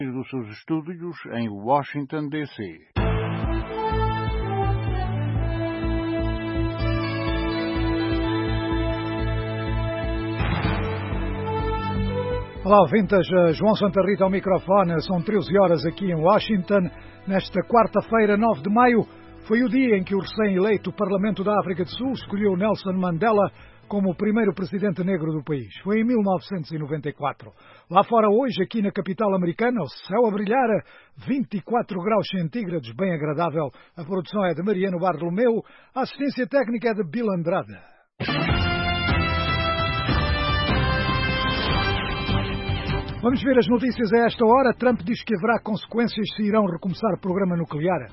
dos seus estúdios em Washington, D.C. Olá, ouvintes, João Santa Rita ao microfone. São 13 horas aqui em Washington. Nesta quarta-feira, 9 de maio, foi o dia em que o recém-eleito Parlamento da África do Sul escolheu Nelson Mandela como o primeiro presidente negro do país. Foi em 1994. Lá fora hoje, aqui na capital americana, o céu a brilhar, 24 graus centígrados, bem agradável. A produção é de Mariano Bartolomeu, a assistência técnica é de Bill Andrade. Vamos ver as notícias a esta hora. Trump diz que haverá consequências se irão recomeçar o programa nuclear.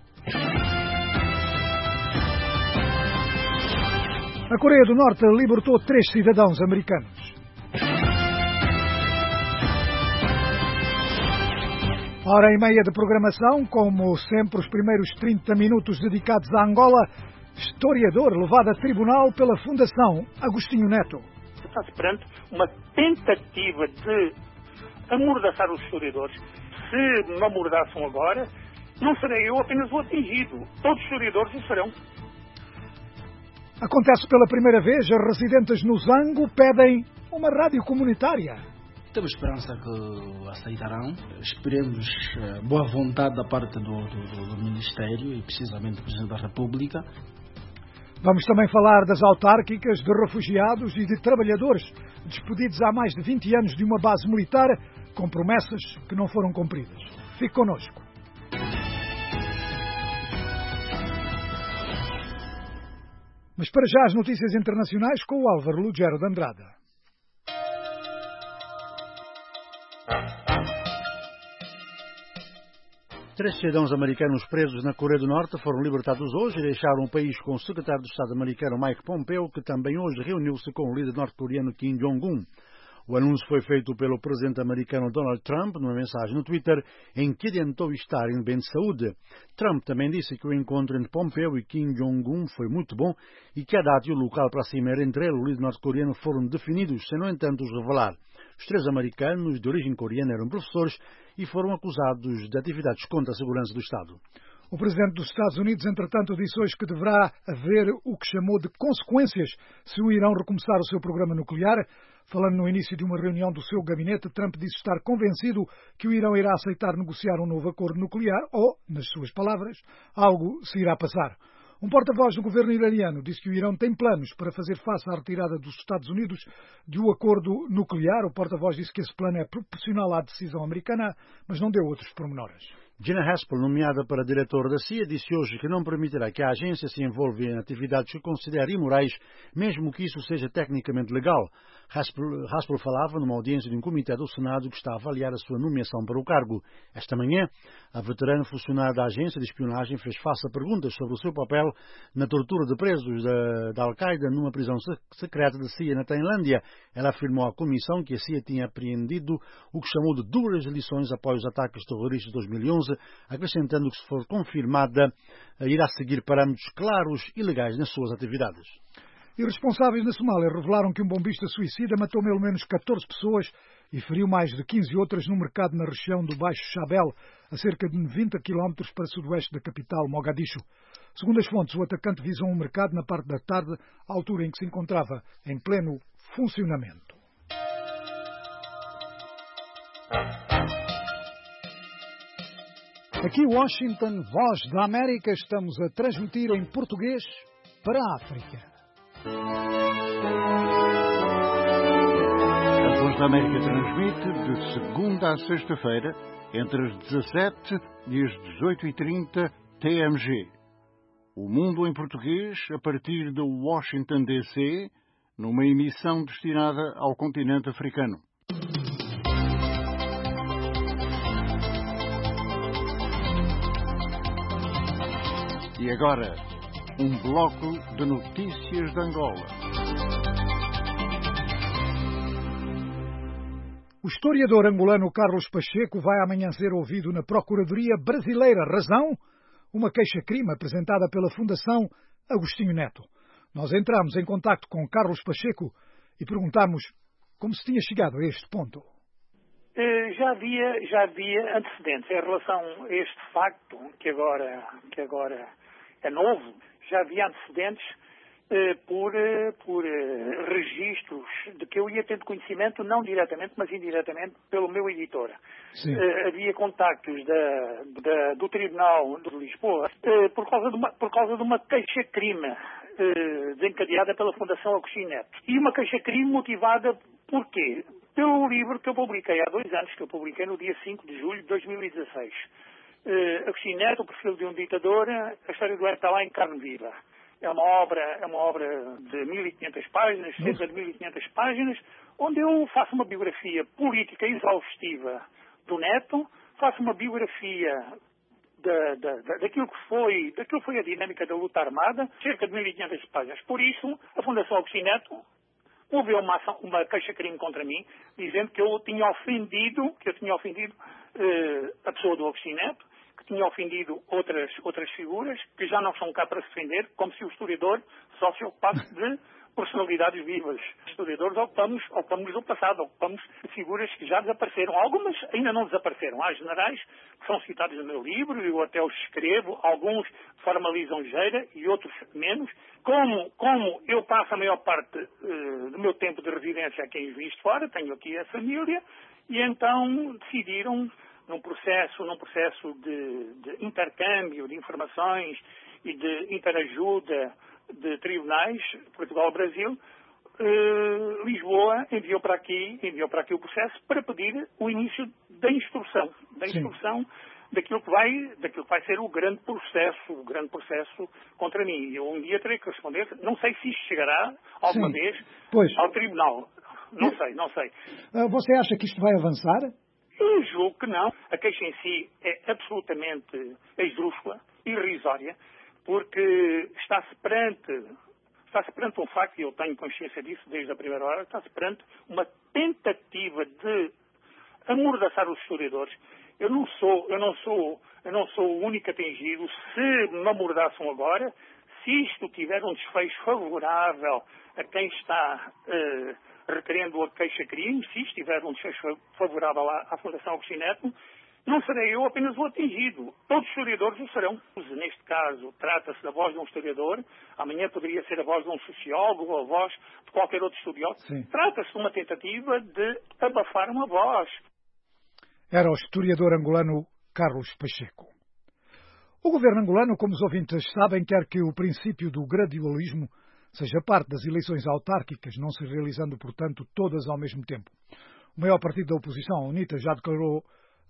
A Coreia do Norte libertou 3 cidadãos americanos. Hora e meia de programação, como sempre os primeiros 30 minutos dedicados a Angola. Historiador levado a tribunal pela Fundação Agostinho Neto. Está-se perante uma tentativa de amordaçar os historiadores. Se me amordaçam agora, não serei eu apenas o atingido. Todos os historiadores o serão. Acontece pela primeira vez, as residentes no Zango pedem uma rádio comunitária. Temos esperança que aceitarão. Esperemos boa vontade da parte do Ministério e precisamente do Presidente da República. Vamos também falar das autárquicas, de refugiados e de trabalhadores despedidos há mais de 20 anos de uma base militar com promessas que não foram cumpridas. Fique connosco. Mas para já as notícias internacionais com o Álvaro Lugero de Andrade. Três cidadãos americanos presos na Coreia do Norte foram libertados hoje e deixaram o país com o secretário de Estado americano Mike Pompeo, que também hoje reuniu-se com o líder norte-coreano Kim Jong-un. O anúncio foi feito pelo presidente americano Donald Trump numa mensagem no Twitter em que adiantou estar em bem de saúde. Trump também disse que o encontro entre Pompeo e Kim Jong-un foi muito bom e que a data e o local para a cimeira entre ele e o líder norte-coreano foram definidos, sem, no entanto, os revelar. Os 3 americanos de origem coreana eram professores e foram acusados de atividades contra a segurança do Estado. O presidente dos Estados Unidos, entretanto, disse hoje que deverá haver o que chamou de consequências se o Irão recomeçar o seu programa nuclear. Falando no início de uma reunião do seu gabinete, Trump disse estar convencido que o Irão irá aceitar negociar um novo acordo nuclear ou, nas suas palavras, algo se irá passar. Um porta-voz do governo iraniano disse que o Irão tem planos para fazer face à retirada dos Estados Unidos do acordo nuclear. O porta-voz disse que esse plano é proporcional à decisão americana, mas não deu outros pormenores. Gina Haspel, nomeada para diretora da CIA, disse hoje que não permitirá que a agência se envolva em atividades que considera imorais, mesmo que isso seja tecnicamente legal. Haspel falava numa audiência de um comitê do Senado que está a avaliar a sua nomeação para o cargo. Esta manhã, a veterana funcionária da agência de espionagem fez face a perguntas sobre o seu papel na tortura de presos da Al-Qaeda numa prisão secreta da CIA na Tailândia. Ela afirmou à comissão que a CIA tinha apreendido o que chamou de duras lições após os ataques terroristas de 2011, acrescentando que, se for confirmada, irá seguir parâmetros claros e legais nas suas atividades. E responsáveis na Somália revelaram que um bombista suicida matou pelo menos 14 pessoas e feriu mais de 15 outras no mercado na região do Baixo Shabelle, a cerca de 90 km para sudoeste da capital, Mogadishu. Segundo as fontes, o atacante visou um mercado na parte da tarde, à altura em que se encontrava em pleno funcionamento. Aqui Washington, Voz da América, estamos a transmitir em português para a África. A Voz da América transmite de segunda a sexta-feira, entre as 17 e as 18h30 TMG. O Mundo em Português, a partir de Washington, D.C., numa emissão destinada ao continente africano. E agora, um bloco de notícias de Angola. O historiador angolano Carlos Pacheco vai amanhã ser ouvido na Procuradoria Brasileira. Razão? Uma queixa-crime apresentada pela Fundação Agostinho Neto. Nós entramos em contacto com Carlos Pacheco e perguntamos como se tinha chegado a este ponto. Já havia antecedentes em relação a este facto, que agora é novo, já havia antecedentes por registros de que eu ia tendo conhecimento, não diretamente, mas indiretamente, pelo meu editor. Havia contactos do Tribunal de Lisboa por causa de uma queixa-crime desencadeada pela Fundação Agostinho Neto. E uma queixa-crime motivada por quê? Pelo livro que eu publiquei há 2 anos, que eu publiquei no dia 5 de julho de 2016. Agostinho Neto, o perfil de um ditador, a história do está lá em carne viva. É uma obra de 1.500 páginas, cerca de 1.500 páginas, onde eu faço uma biografia política exaustiva do Neto, faço uma biografia daquilo que foi a dinâmica da luta armada, cerca de 1.500 páginas. Por isso, a Fundação Agostinho Neto houve uma queixa-crime contra mim, dizendo que eu tinha ofendido a pessoa do Agostinho Neto, que tinha ofendido outras figuras, que já não estão cá para se defender, como se o historiador só se ocupasse de personalidades vivas. Os historiadores ocupamos do passado, ocupamos de figuras que já desapareceram. Algumas ainda não desapareceram. Há generais que são citados no meu livro, eu até os escrevo, alguns de forma lisonjeira e outros menos. Como eu passo a maior parte do meu tempo de residência aqui em Juiz de Fora, tenho aqui a família, e então decidiram, num processo de intercâmbio de informações e de interajuda de tribunais, Portugal-Brasil, Lisboa enviou para aqui o processo para pedir o início da instrução daquilo que vai ser o grande processo contra mim. Eu um dia terei que responder, não sei se isto chegará alguma vez ao tribunal. Não sei. Você acha que isto vai avançar? Eu julgo que não. A queixa em si é absolutamente esdrúxula, irrisória, porque está-se perante um facto, e eu tenho consciência disso desde a primeira hora, está-se perante uma tentativa de amordaçar os historiadores. Eu não sou o único atingido. Se me amordaçam agora, se isto tiver um desfecho favorável a quem está requerendo a queixa-crime, se isto tiver um desfecho favorável à Fundação Agostinho Neto, não serei eu apenas o atingido. Todos os historiadores o serão. Neste caso, trata-se da voz de um historiador. Amanhã poderia ser a voz de um sociólogo ou a voz de qualquer outro estudioso. Trata-se de uma tentativa de abafar uma voz. Era o historiador angolano Carlos Pacheco. O governo angolano, como os ouvintes sabem, quer que o princípio do gradualismo seja parte das eleições autárquicas, não se realizando, portanto, todas ao mesmo tempo. O maior partido da oposição, a UNITA, já declarou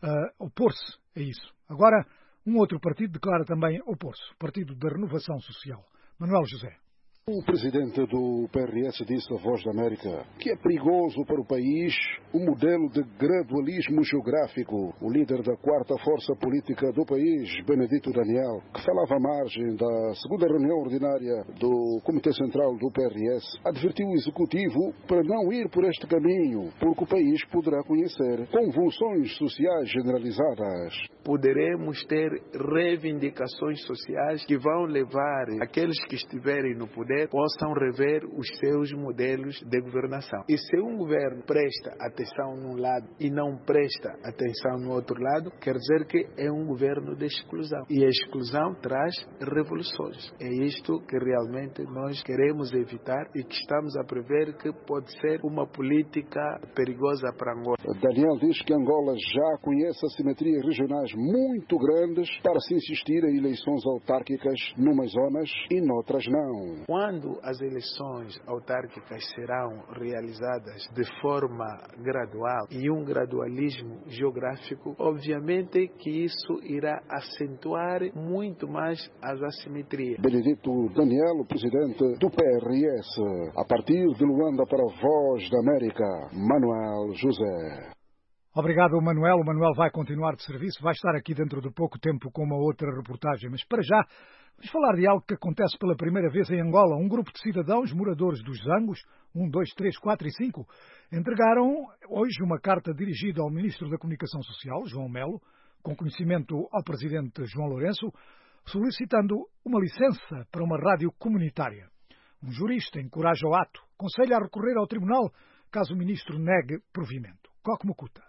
opor-se a isso. Agora, um outro partido declara também opor-se, o Partido da Renovação Social. Manuel José. O presidente do PRS disse à Voz da América que é perigoso para o país o modelo de gradualismo geográfico. O líder da quarta força política do país, Benedito Daniel, que falava à margem da segunda reunião ordinária do Comitê Central do PRS, advertiu o Executivo para não ir por este caminho, porque o país poderá conhecer convulsões sociais generalizadas. Poderemos ter reivindicações sociais que vão levar aqueles que estiverem no poder possam rever os seus modelos de governação. E se um governo presta atenção num lado e não presta atenção no outro lado, quer dizer que é um governo de exclusão. E a exclusão traz revoluções. É isto que realmente nós queremos evitar e que estamos a prever que pode ser uma política perigosa para Angola. Daniel diz que Angola já conhece assimetrias regionais muito grandes para se insistir em eleições autárquicas numas zonas e noutras não. Quando as eleições autárquicas serão realizadas de forma gradual e um gradualismo geográfico, obviamente que isso irá acentuar muito mais as assimetrias. Benedito Daniel, presidente do PRS, a partir de Luanda para a Voz da América, Manuel José. Obrigado, Manuel. O Manuel vai continuar de serviço, vai estar aqui dentro de pouco tempo com uma outra reportagem, mas para já vamos falar de algo que acontece pela primeira vez em Angola. Um grupo de cidadãos, moradores dos Zangos, 1, 2, 3, 4 e 5, entregaram hoje uma carta dirigida ao Ministro da Comunicação Social, João Melo, com conhecimento ao Presidente João Lourenço, solicitando uma licença para uma rádio comunitária. Um jurista encoraja o ato, aconselha a recorrer ao Tribunal caso o Ministro negue provimento. Coque Mucuta.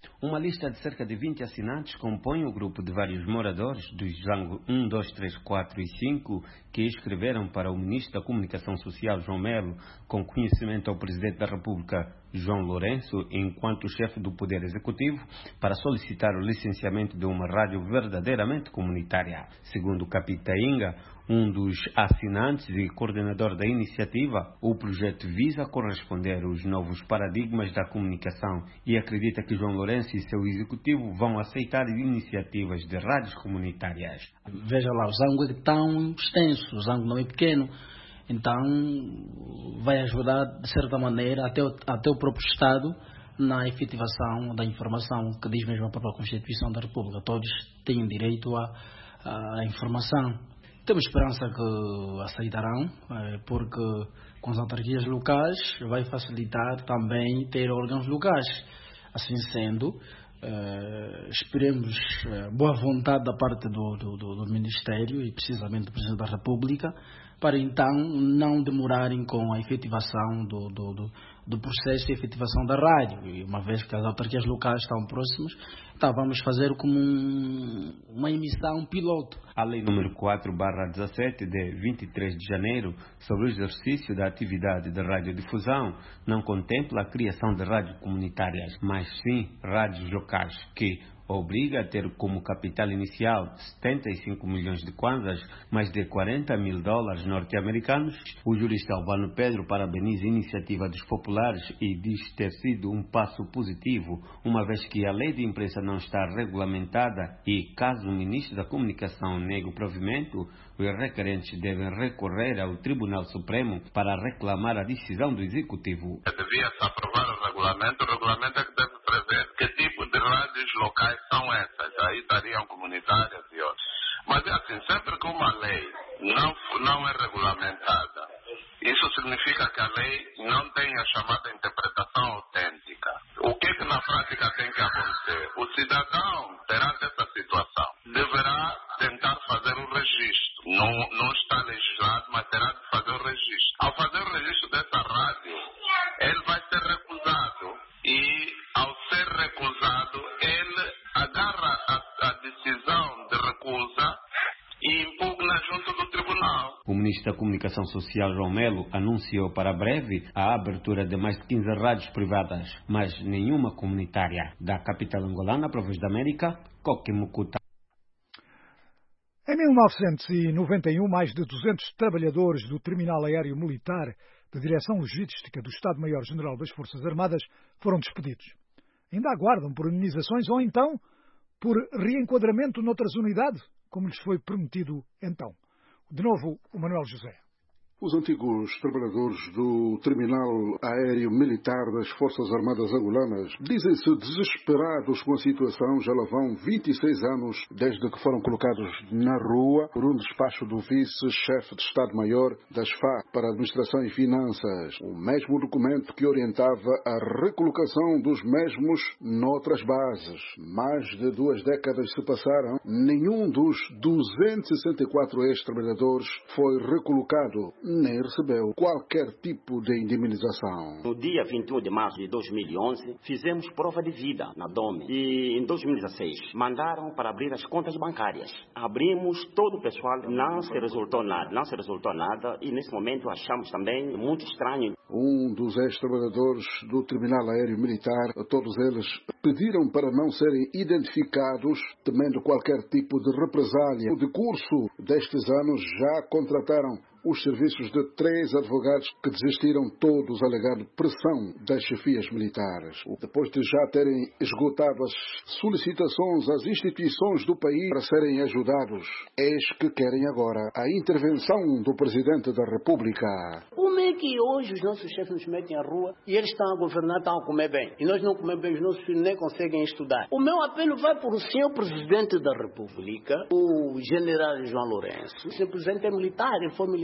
Uma lista de cerca de 20 assinantes compõe o grupo de vários moradores dos Zango 1, 2, 3, 4 e 5 que escreveram para o Ministro da Comunicação Social, João Melo, com conhecimento ao Presidente da República, João Lourenço, enquanto chefe do Poder Executivo, para solicitar o licenciamento de uma rádio verdadeiramente comunitária. Segundo Capitainga, um dos assinantes e coordenador da iniciativa, o projeto visa corresponder aos novos paradigmas da comunicação e acredita que João Lourenço e seu executivo vão aceitar iniciativas de rádios comunitárias. Veja lá, o Zango é tão extenso, o Zango não é pequeno, então vai ajudar de certa maneira até o próprio Estado na efetivação da informação, que diz mesmo a própria Constituição da República. Todos têm direito à informação. Temos esperança que aceitarão, porque com as autarquias locais vai facilitar também ter órgãos locais. Assim sendo, esperemos boa vontade da parte do Ministério e precisamente do Presidente da República para então não demorarem com a efetivação do processo de efetivação da rádio. E uma vez que as autarquias locais estão próximas, então vamos fazer como uma emissão piloto. A Lei número 4/17 de 23 de janeiro sobre o exercício da atividade de radiodifusão não contempla a criação de rádios comunitárias, mas sim rádios locais, que obriga a ter como capital inicial 75 milhões de kwanzas, mais de $40 mil norte-americanos. O jurista Albano Pedro parabeniza a iniciativa dos populares e diz ter sido um passo positivo, uma vez que a lei de imprensa não está regulamentada e, caso o ministro da Comunicação negue o provimento, os requerentes devem recorrer ao Tribunal Supremo para reclamar a decisão do Executivo. Devia-se aprovar o regulamento é que deve prever que tipo de rádios locais são essas. Aí estariam comunitárias e outras. Mas é assim, sempre que uma lei não é regulamentada, isso significa que a lei não tem a chamada interpretação autêntica. O que na prática tem que acontecer? O cidadão, perante essa situação, deverá tentar fazer o registro. Não está legislado, mas terá de fazer o registro. Ao fazer o registro dessa rádio, ele vai ser recusado. E, ao ser recusado, ele agarra a decisão de recusa e impugna junto do tribunal. O ministro da Comunicação Social, João Melo, anunciou para breve a abertura de mais de 15 rádios privadas, mas nenhuma comunitária. Da capital angolana, para a Voz da América, Coque Mucuta. Em 1991, mais de 200 trabalhadores do Terminal Aéreo Militar da Direção Logística do Estado-Maior-General das Forças Armadas foram despedidos. Ainda aguardam por indenizações ou então por reenquadramento noutras unidades, como lhes foi prometido então. De novo, o Manuel José. Os antigos trabalhadores do Terminal Aéreo Militar das Forças Armadas Angolanas dizem-se desesperados com a situação. Já lá vão 26 anos desde que foram colocados na rua por um despacho do vice-chefe de Estado-Maior das FARC para a Administração e Finanças. O mesmo documento que orientava a recolocação dos mesmos noutras bases. Mais de 2 décadas se passaram. Nenhum dos 264 ex-trabalhadores foi recolocado, nem recebeu qualquer tipo de indemnização. No dia 21 de março de 2011, fizemos prova de vida na DOME e em 2016 mandaram para abrir as contas bancárias. Abrimos, todo o pessoal, não se resultou nada e nesse momento achamos também muito estranho. Um dos ex-trabalhadores do Terminal Aéreo Militar, todos eles pediram para não serem identificados, temendo qualquer tipo de represália. No decurso destes anos já contrataram os serviços de 3 advogados que desistiram todos alegando pressão das chefias militares. Depois de já terem esgotado as solicitações às instituições do país para serem ajudados, eis que querem agora a intervenção do Presidente da República. Como é que hoje os nossos chefes nos metem à rua e eles estão a governar, estão a comer bem? E nós não comemos bem, os nossos filhos nem conseguem estudar. O meu apelo vai para o senhor Presidente da República, o General João Lourenço. O senhor Presidente é militar, ele foi militar.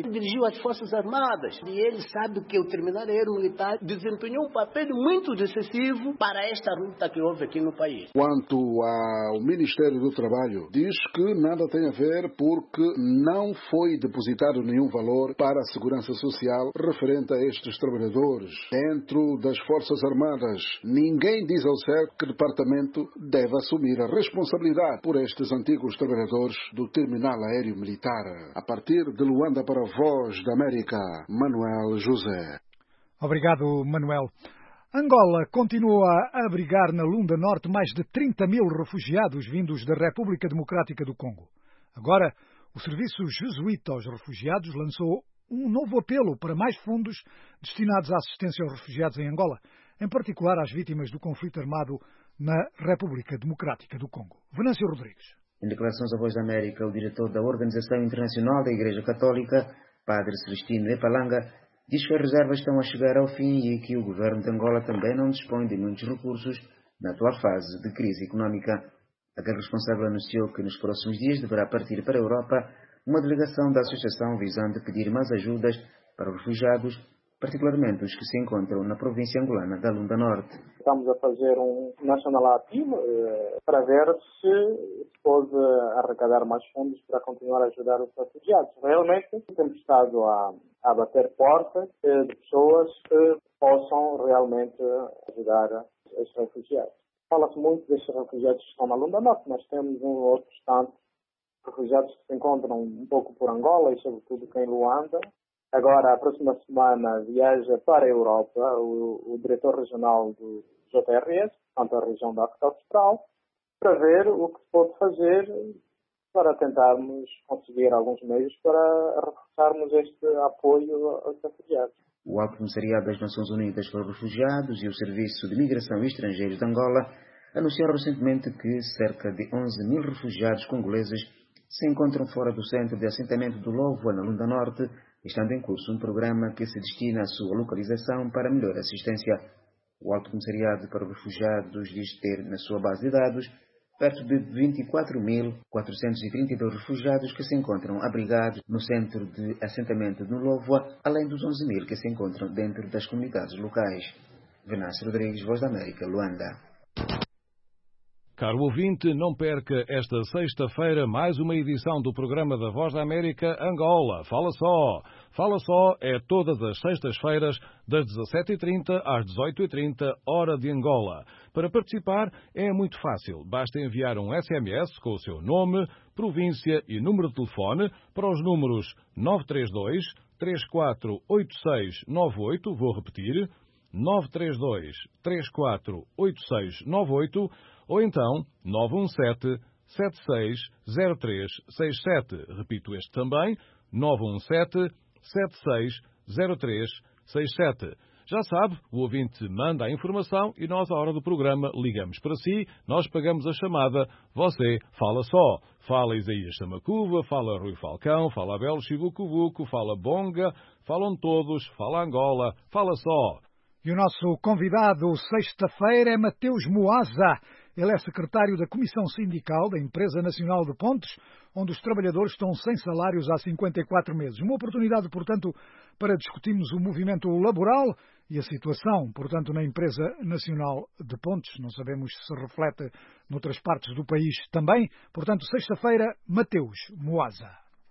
dirigiu as Forças Armadas. E ele sabe que o terminal aéreo militar desempenhou um papel muito decisivo para esta luta que houve aqui no país. Quanto ao Ministério do Trabalho, diz que nada tem a ver porque não foi depositado nenhum valor para a Segurança Social referente a estes trabalhadores. Dentro das Forças Armadas, ninguém diz ao certo que o departamento deve assumir a responsabilidade por estes antigos trabalhadores do terminal aéreo militar. A partir de Luanda para a Voz da América, Manuel José. Obrigado, Manuel. Angola continua a abrigar na Lunda Norte mais de 30 mil refugiados vindos da República Democrática do Congo. Agora, o Serviço Jesuíta aos Refugiados lançou um novo apelo para mais fundos destinados à assistência aos refugiados em Angola, em particular às vítimas do conflito armado na República Democrática do Congo. Venâncio Rodrigues. Em declarações à Voz da América, o diretor da Organização Internacional da Igreja Católica, Padre Celestino Epalanga, diz que as reservas estão a chegar ao fim e que o governo de Angola também não dispõe de muitos recursos na atual fase de crise económica. Aquele responsável anunciou que nos próximos dias deverá partir para a Europa uma delegação da associação visando pedir mais ajudas para os refugiados, particularmente os que se encontram na província angolana da Lunda Norte. Estamos a fazer um nacional ativo para ver se pode arrecadar mais fundos para continuar a ajudar os refugiados. Realmente temos estado a bater portas de pessoas que possam realmente ajudar os refugiados. Fala-se muito destes refugiados que estão na Lunda Norte, mas temos outros tantos refugiados que se encontram um pouco por Angola e sobretudo em Luanda. Agora, a próxima semana, viaja para a Europa o diretor regional do JRS, portanto a região da África Austral, para ver o que se pode fazer para tentarmos conseguir alguns meios para reforçarmos este apoio aos refugiados. O Alto Comissariado das Nações Unidas para os Refugiados e o Serviço de Migração e Estrangeiros de Angola anunciaram recentemente que cerca de 11 mil refugiados congoleses se encontram fora do centro de assentamento do Lovoa, na Lunda Norte, estando em curso um programa que se destina à sua localização para melhor assistência. O Alto Comissariado para os Refugiados diz ter na sua base de dados perto de 24.432 refugiados que se encontram abrigados no centro de assentamento do Lovoa, além dos 11 mil que se encontram dentro das comunidades locais. Venâncio Rodrigues, Voz da América, Luanda. Caro ouvinte, não perca esta sexta-feira mais uma edição do programa da Voz da América Angola. Fala só! Fala só é todas as sextas-feiras, das 17h30 às 18h30, hora de Angola. Para participar é muito fácil. Basta enviar um SMS com o seu nome, província e número de telefone para os números 932 348698, vou repetir, 932 348698, ou então 917-760367. Repito este também, 917-760367. Já sabe, o ouvinte manda a informação e nós, à hora do programa, ligamos para si, nós pagamos a chamada, você fala só. Fala Isaías Samacuva, fala Rui Falcão, fala Abel Chibucubuco, fala Bonga, falam todos, fala Angola, fala só. E o nosso convidado sexta-feira é Mateus Moaza. Ele é secretário da Comissão Sindical da Empresa Nacional de Pontes, onde os trabalhadores estão sem salários há 54 meses. Uma oportunidade, portanto, para discutirmos o movimento laboral e a situação, portanto, na Empresa Nacional de Pontes. Não sabemos se reflete noutras partes do país também. Portanto, sexta-feira, Mateus Moaza.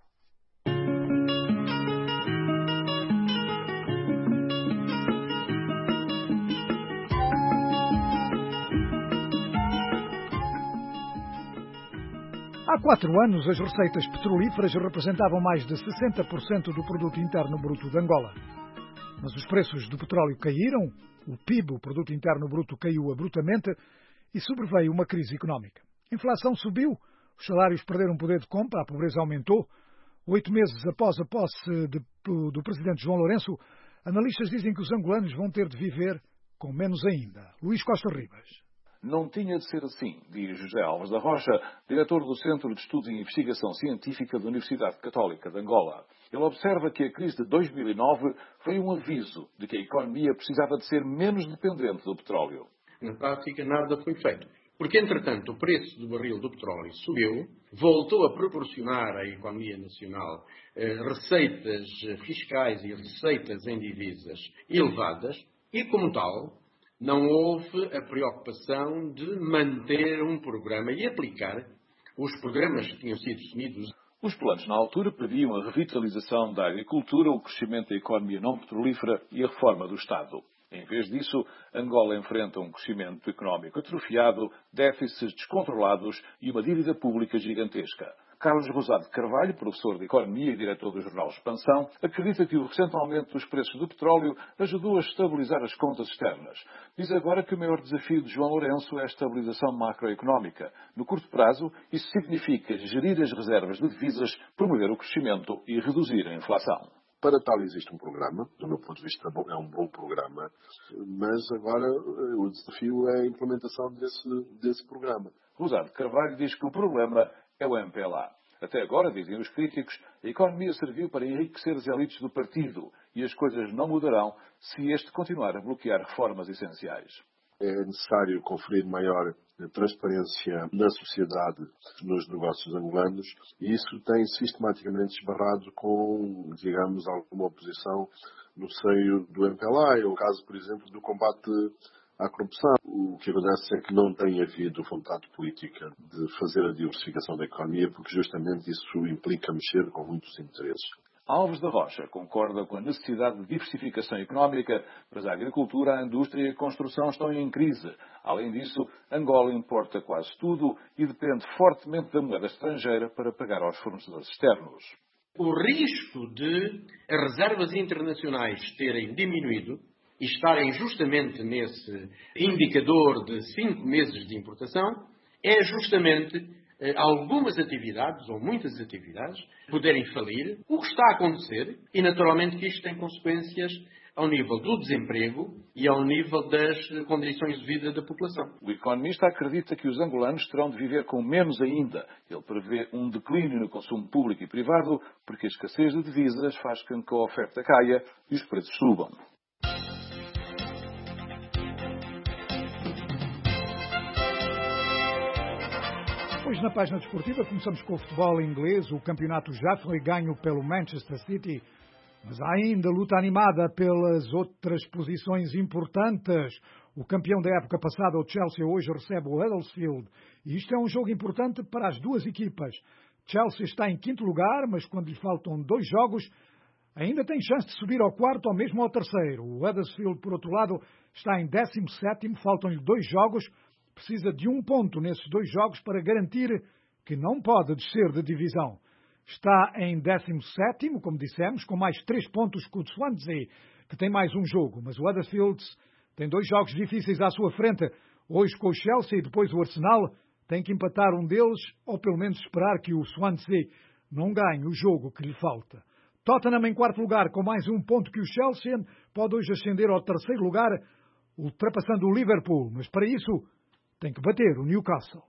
Há 4 anos, as receitas petrolíferas representavam mais de 60% do produto interno bruto de Angola. Mas os preços do petróleo caíram, o PIB, o produto interno bruto, caiu abruptamente e sobreveio uma crise económica. A inflação subiu, os salários perderam poder de compra, a pobreza aumentou. 8 meses após a posse do presidente João Lourenço, analistas dizem que os angolanos vão ter de viver com menos ainda. Luís Costa Ribas. Não tinha de ser assim, diz José Alves da Rocha, diretor do Centro de Estudos e Investigação Científica da Universidade Católica de Angola. Ele observa que a crise de 2009 foi um aviso de que a economia precisava de ser menos dependente do petróleo. Na prática, nada foi feito. Porque, entretanto, o preço do barril do petróleo subiu, voltou a proporcionar à economia nacional receitas fiscais e receitas em divisas elevadas e, como tal, não houve a preocupação de manter um programa e aplicar os programas que tinham sido definidos. Os planos na altura previam a revitalização da agricultura, o crescimento da economia não petrolífera e a reforma do Estado. Em vez disso, Angola enfrenta um crescimento económico atrofiado, déficits descontrolados e uma dívida pública gigantesca. Carlos Rosado de Carvalho, professor de Economia e diretor do jornal Expansão, acredita que o recente aumento dos preços do petróleo ajudou a estabilizar as contas externas. Diz agora que o maior desafio de João Lourenço é a estabilização macroeconómica. No curto prazo, isso significa gerir as reservas de divisas, promover o crescimento e reduzir a inflação. Para tal existe um programa, do meu ponto de vista é um bom programa, mas agora o desafio é a implementação desse programa. Rosado de Carvalho diz que o problema é o MPLA. Até agora, dizem os críticos, a economia serviu para enriquecer as elites do partido e as coisas não mudarão se este continuar a bloquear reformas essenciais. É necessário conferir maior transparência na sociedade, nos negócios angolanos, e isso tem sistematicamente esbarrado com, digamos, alguma oposição no seio do MPLA. É o caso, por exemplo, do combate à corrupção. O que acontece é que não tem havido vontade política de fazer a diversificação da economia, porque justamente isso implica mexer com muitos interesses. Alves da Rocha concorda com a necessidade de diversificação económica, mas a agricultura, a indústria e a construção estão em crise. Além disso, Angola importa quase tudo e depende fortemente da moeda estrangeira para pagar aos fornecedores externos. O risco de as reservas internacionais terem diminuído e estarem justamente nesse indicador de 5 meses de importação é justamente algumas atividades, ou muitas atividades, poderem falir, o que está a acontecer, e naturalmente que isto tem consequências ao nível do desemprego e ao nível das condições de vida da população. O economista acredita que os angolanos terão de viver com menos ainda. Ele prevê um declínio no consumo público e privado, porque a escassez de divisas faz com que a oferta caia e os preços subam. Hoje na página desportiva começamos com o futebol inglês. O campeonato já foi ganho pelo Manchester City, mas há ainda luta animada pelas outras posições importantes. O campeão da época passada, o Chelsea, hoje recebe o Huddersfield. E isto é um jogo importante para as duas equipas. Chelsea está em 5º lugar, mas quando lhe faltam 2 jogos, ainda tem chance de subir ao 4º ou mesmo ao 3º. O Huddersfield, por outro lado, está em 17º, faltam-lhe 2 jogos. Precisa de 1 ponto nesses 2 jogos para garantir que não pode descer de divisão. Está em 17º, como dissemos, com mais 3 pontos que o Swansea, que tem mais um jogo. Mas o Huddersfield tem 2 jogos difíceis à sua frente. Hoje com o Chelsea e depois o Arsenal. Tem que empatar um deles, ou pelo menos esperar que o Swansea não ganhe o jogo que lhe falta. Tottenham em 4º lugar, com mais 1 ponto que o Chelsea, pode hoje ascender ao 3º lugar, ultrapassando o Liverpool. Mas para isso tem que bater o Newcastle.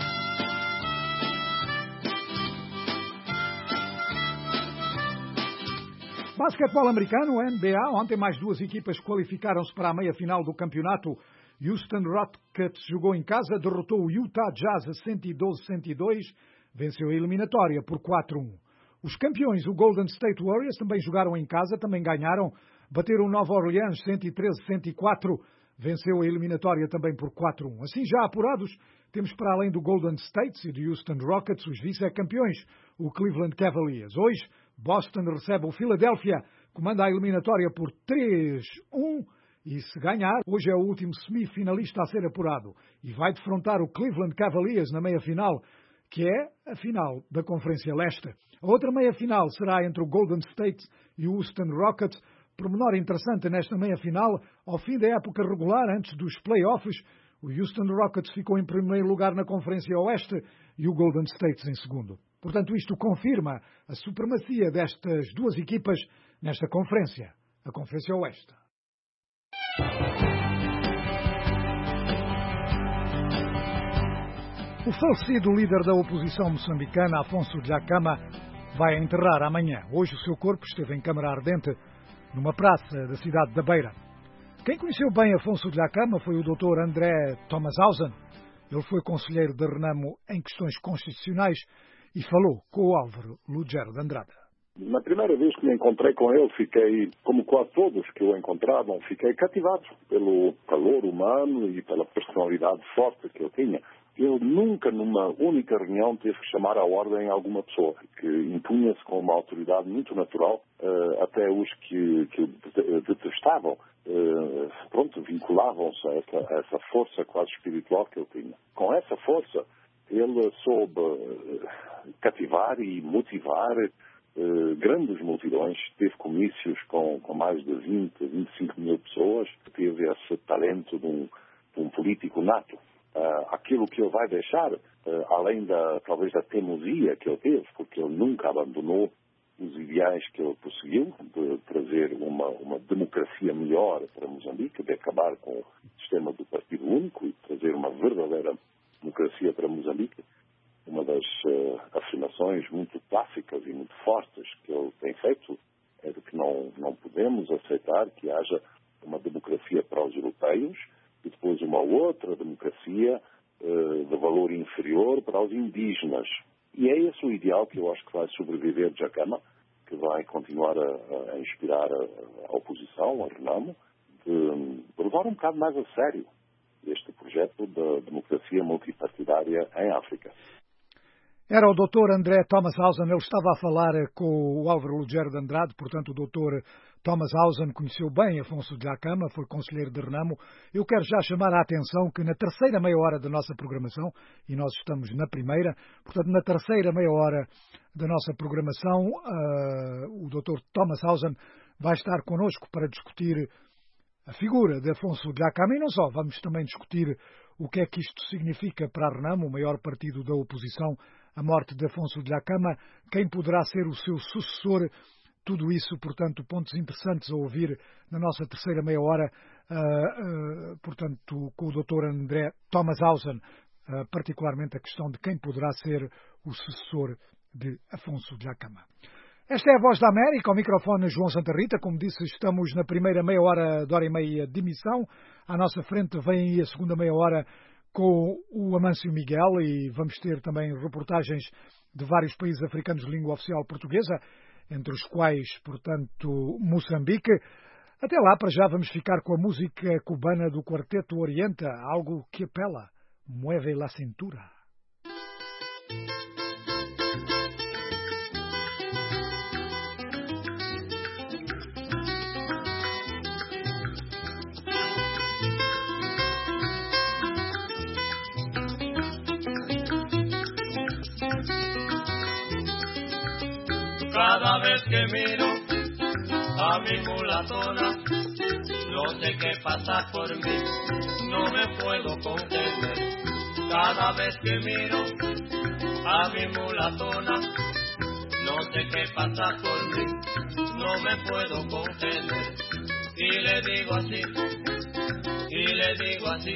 Basquetebol americano, NBA. Ontem mais 2 equipas qualificaram-se para a meia-final do campeonato. Houston Rockets jogou em casa, derrotou o Utah Jazz a 112-102, venceu a eliminatória por 4-1. Os campeões, o Golden State Warriors, também jogaram em casa, também ganharam, bateram o Nova Orleans 113-104, venceu a eliminatória também por 4-1. Assim, já apurados, temos para além do Golden State e do Houston Rockets os vice-campeões, o Cleveland Cavaliers. Hoje, Boston recebe o Philadelphia, comanda a eliminatória por 3-1 e se ganhar, hoje é o último semifinalista a ser apurado e vai defrontar o Cleveland Cavaliers na meia-final, que é a final da Conferência Leste. A outra meia-final será entre o Golden State e o Houston Rockets. Pormenor interessante nesta meia-final, ao fim da época regular, antes dos play-offs, o Houston Rockets ficou em primeiro lugar na Conferência Oeste e o Golden State em segundo. Portanto, isto confirma a supremacia destas 2 equipas nesta conferência, a Conferência Oeste. O falecido líder da oposição moçambicana, Afonso Dhlakama, vai enterrar amanhã. Hoje o seu corpo esteve em câmara ardente numa praça da cidade da Beira. Quem conheceu bem Afonso Dhlakama foi o Dr. André Thomashausen. Ele foi conselheiro de Renamo em questões constitucionais e falou com o Álvaro Lugero de Andrade. Na primeira vez que me encontrei com ele, fiquei, como quase todos que o encontravam, fiquei cativado pelo calor humano e pela personalidade forte que ele tinha. Ele nunca, numa única reunião, teve que chamar à ordem alguma pessoa, que impunha-se com uma autoridade muito natural, até os que detestavam, vinculavam-se a essa força quase espiritual que ele tinha. Com essa força, ele soube cativar e motivar grandes multidões, teve comícios com mais de 20, 25 mil pessoas, teve esse talento de um político nato. Aquilo que ele vai deixar, além talvez da teimosia que ele teve, porque ele nunca abandonou os ideais que ele prosseguiu, de trazer uma democracia melhor para Moçambique, de acabar com o sistema do partido único e trazer uma verdadeira democracia para Moçambique. Uma das afirmações muito clássicas e muito fortes que ele tem feito é de que não podemos aceitar que haja uma democracia para os europeus e depois uma outra democracia de valor inferior para os indígenas. E é esse o ideal que eu acho que vai sobreviver de Jacama, que vai continuar a inspirar a oposição, a Renamo, de levar um bocado mais a sério este projeto da democracia multipartidária em África. Era o Dr. André Thomashausen, ele estava a falar com o Álvaro Lugero de Andrade, portanto o Dr. Thomashausen conheceu bem Afonso Dhlakama, foi conselheiro de Renamo. Eu quero já chamar a atenção que na terceira meia hora da nossa programação, e nós estamos na primeira, portanto na terceira meia hora da nossa programação, o Dr. Thomashausen vai estar connosco para discutir a figura de Afonso Dhlakama e não só, vamos também discutir o que é que isto significa para a Renamo, o maior partido da oposição, a morte de Afonso Dhlakama, quem poderá ser o seu sucessor, tudo isso, portanto, pontos interessantes a ouvir na nossa terceira meia hora, portanto, com o Dr. André Thomashausen, particularmente a questão de quem poderá ser o sucessor de Afonso Dhlakama. Esta é a Voz da América, ao microfone João Santa Rita. Como disse, estamos na primeira meia hora de hora e meia de emissão. À nossa frente vem aí a segunda meia hora com o Amâncio Miguel e vamos ter também reportagens de vários países africanos de língua oficial portuguesa, entre os quais, portanto, Moçambique. Até lá, para já, vamos ficar com a música cubana do Quarteto Orienta, algo que apela, Mueve la Cintura. Cada vez que miro a mi mulatona, no sé qué pasa por mí, no me puedo contener. Cada vez que miro a mi mulatona, no sé qué pasa por mí, no me puedo contener. Y le digo así,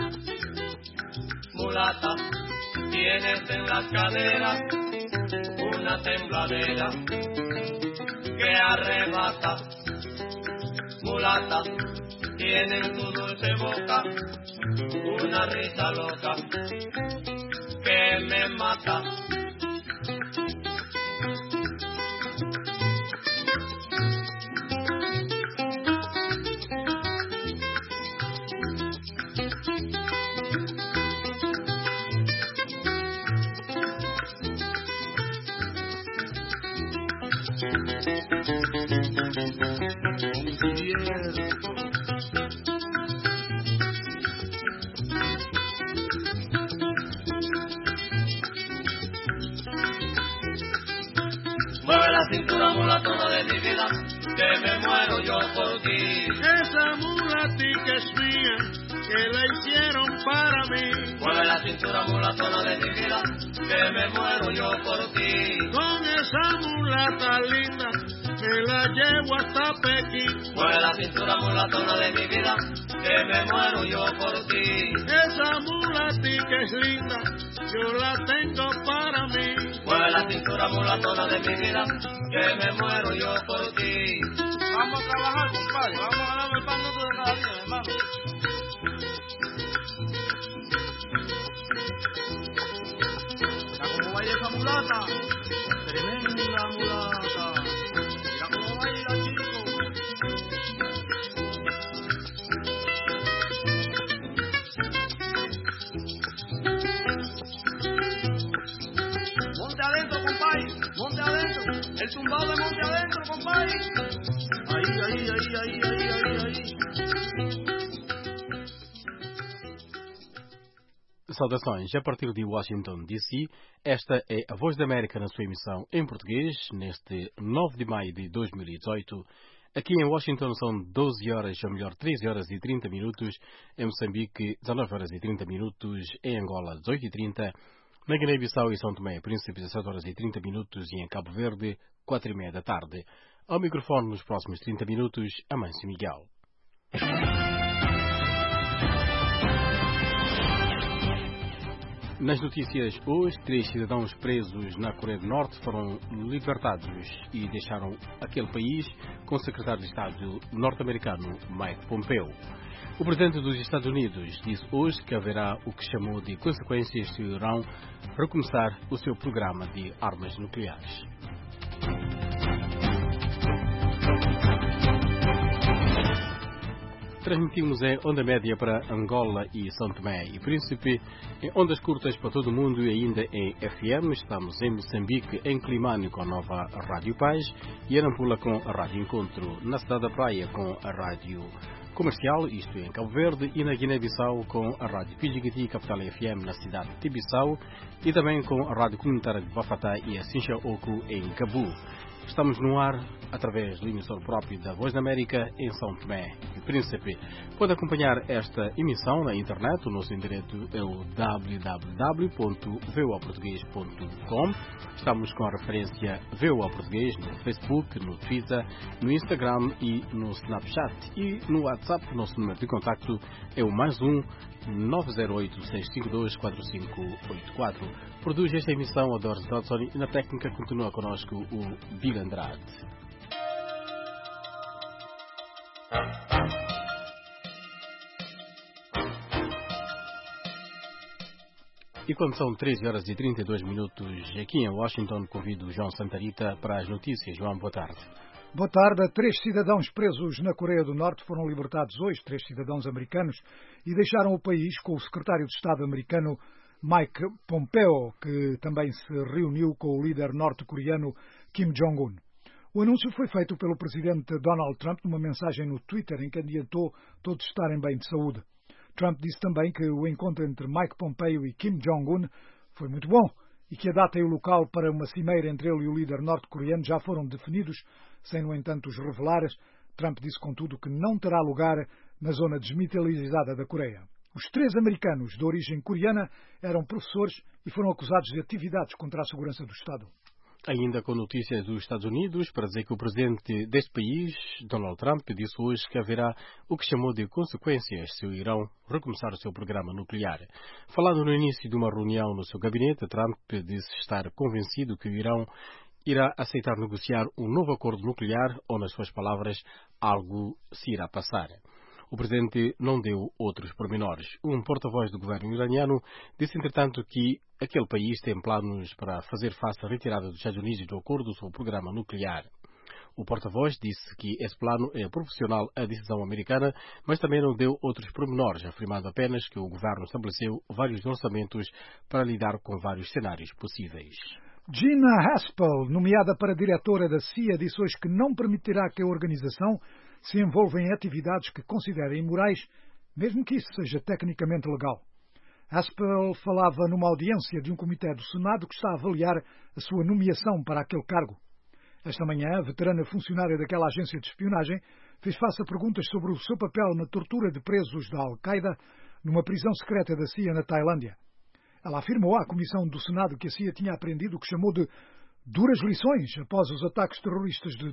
mulata, tienes en las caderas una tembladera que arrebata, mulata, tiene en tu dulce boca una risa loca que me mata. Mueve la cintura, mulatona de mi vida, que me muero yo por ti. Esa mulatica es mía, que la hicieron para mí. Mueve la cintura, mulatona de mi vida, que me muero yo por ti. Con esa mulata linda, me la llevo hasta Pekín. Mueve la cintura, mulatona de mi vida, que me muero yo por ti. Esa mulatica es linda, yo la tengo para mí. Mueve la cintura, mulatona de mi vida, que me muero yo por ti. Vamos a trabajar, compadre, vamos a ganarme el pan de cada día, hermano. la mulata, tremenda mulata. Mira cómo baila, chico. Monte adentro, compay, monte adentro. El tumbado de monte adentro, compay. Aí. Saudações, a partir de Washington, D.C., esta é a Voz da América na sua emissão em português, neste 9 de maio de 2018. Aqui em Washington são 12 horas, ou melhor, 13 horas e 30 minutos, em Moçambique, 19 horas e 30 minutos, em Angola, 18h30, na Guiné-Bissau e São Tomé e Príncipe, 17 horas e 30 minutos, e em Cabo Verde, 4h30 da tarde. Ao microfone, nos próximos 30 minutos, Amâncio Miguel. Nas notícias hoje, 3 cidadãos presos na Coreia do Norte foram libertados e deixaram aquele país com o secretário de Estado norte-americano Mike Pompeo. O presidente dos Estados Unidos disse hoje que haverá o que chamou de consequências se o Irão recomeçar o seu programa de armas nucleares. Transmitimos em onda média para Angola e São Tomé e Príncipe, em ondas curtas para todo o mundo e ainda em FM. Estamos em Moçambique, em Climane com a nova Rádio Paz e em Nampula com a Rádio Encontro, na Cidade da Praia com a Rádio Comercial, isto em Cabo Verde, e na Guiné-Bissau com a Rádio Pijigiti, Capital FM na cidade de Bissau, e também com a Rádio Comunitária de Bafatá e a Sincha Oco em Cabu. Estamos no ar através do emissor próprio da Voz da América em São Tomé e Príncipe. Pode acompanhar esta emissão na internet. O nosso endereço é o www.voaportugues.com. Estamos com a referência VOA Português no Facebook, no Twitter, no Instagram e no Snapchat. E no WhatsApp, o nosso número de contacto é o +1 908-652-4584. Produz esta emissão a Doris Dodson e na técnica continua conosco o Bill Andrade. E quando são 13 horas e 32 minutos aqui em Washington, convido o João Santarita para as notícias. João, boa tarde. Boa tarde. 3 cidadãos presos na Coreia do Norte foram libertados hoje, 3 cidadãos americanos, e deixaram o país com o secretário de Estado americano Mike Pompeo, que também se reuniu com o líder norte-coreano Kim Jong-un. O anúncio foi feito pelo presidente Donald Trump numa mensagem no Twitter em que adiantou todos estarem bem de saúde. Trump disse também que o encontro entre Mike Pompeo e Kim Jong-un foi muito bom e que a data e o local para uma cimeira entre ele e o líder norte-coreano já foram definidos, sem, no entanto, os revelar. Trump disse, contudo, que não terá lugar na zona desmilitarizada da Coreia. Os 3 americanos de origem coreana eram professores e foram acusados de atividades contra a segurança do Estado. Ainda com notícias dos Estados Unidos, para dizer que o presidente deste país, Donald Trump, disse hoje que haverá o que chamou de consequências se o Irão recomeçar o seu programa nuclear. Falando no início de uma reunião no seu gabinete, Trump disse estar convencido que o Irão irá aceitar negociar um novo acordo nuclear ou, nas suas palavras, algo se irá passar. O presidente não deu outros pormenores. Um porta-voz do governo iraniano disse, entretanto, que aquele país tem planos para fazer face à retirada dos Estados Unidos do acordo sobre o programa nuclear. O porta-voz disse que esse plano é proporcional à decisão americana, mas também não deu outros pormenores, afirmando apenas que o governo estabeleceu vários orçamentos para lidar com vários cenários possíveis. Gina Haspel, nomeada para diretora da CIA, disse hoje que não permitirá que a organização se envolva em atividades que considera imorais, mesmo que isso seja tecnicamente legal. Haspel falava numa audiência de um comitê do Senado que está a avaliar a sua nomeação para aquele cargo. Esta manhã, a veterana funcionária daquela agência de espionagem fez face a perguntas sobre o seu papel na tortura de presos da Al-Qaeda numa prisão secreta da CIA na Tailândia. Ela afirmou à Comissão do Senado que a CIA tinha aprendido o que chamou de duras lições após os ataques terroristas de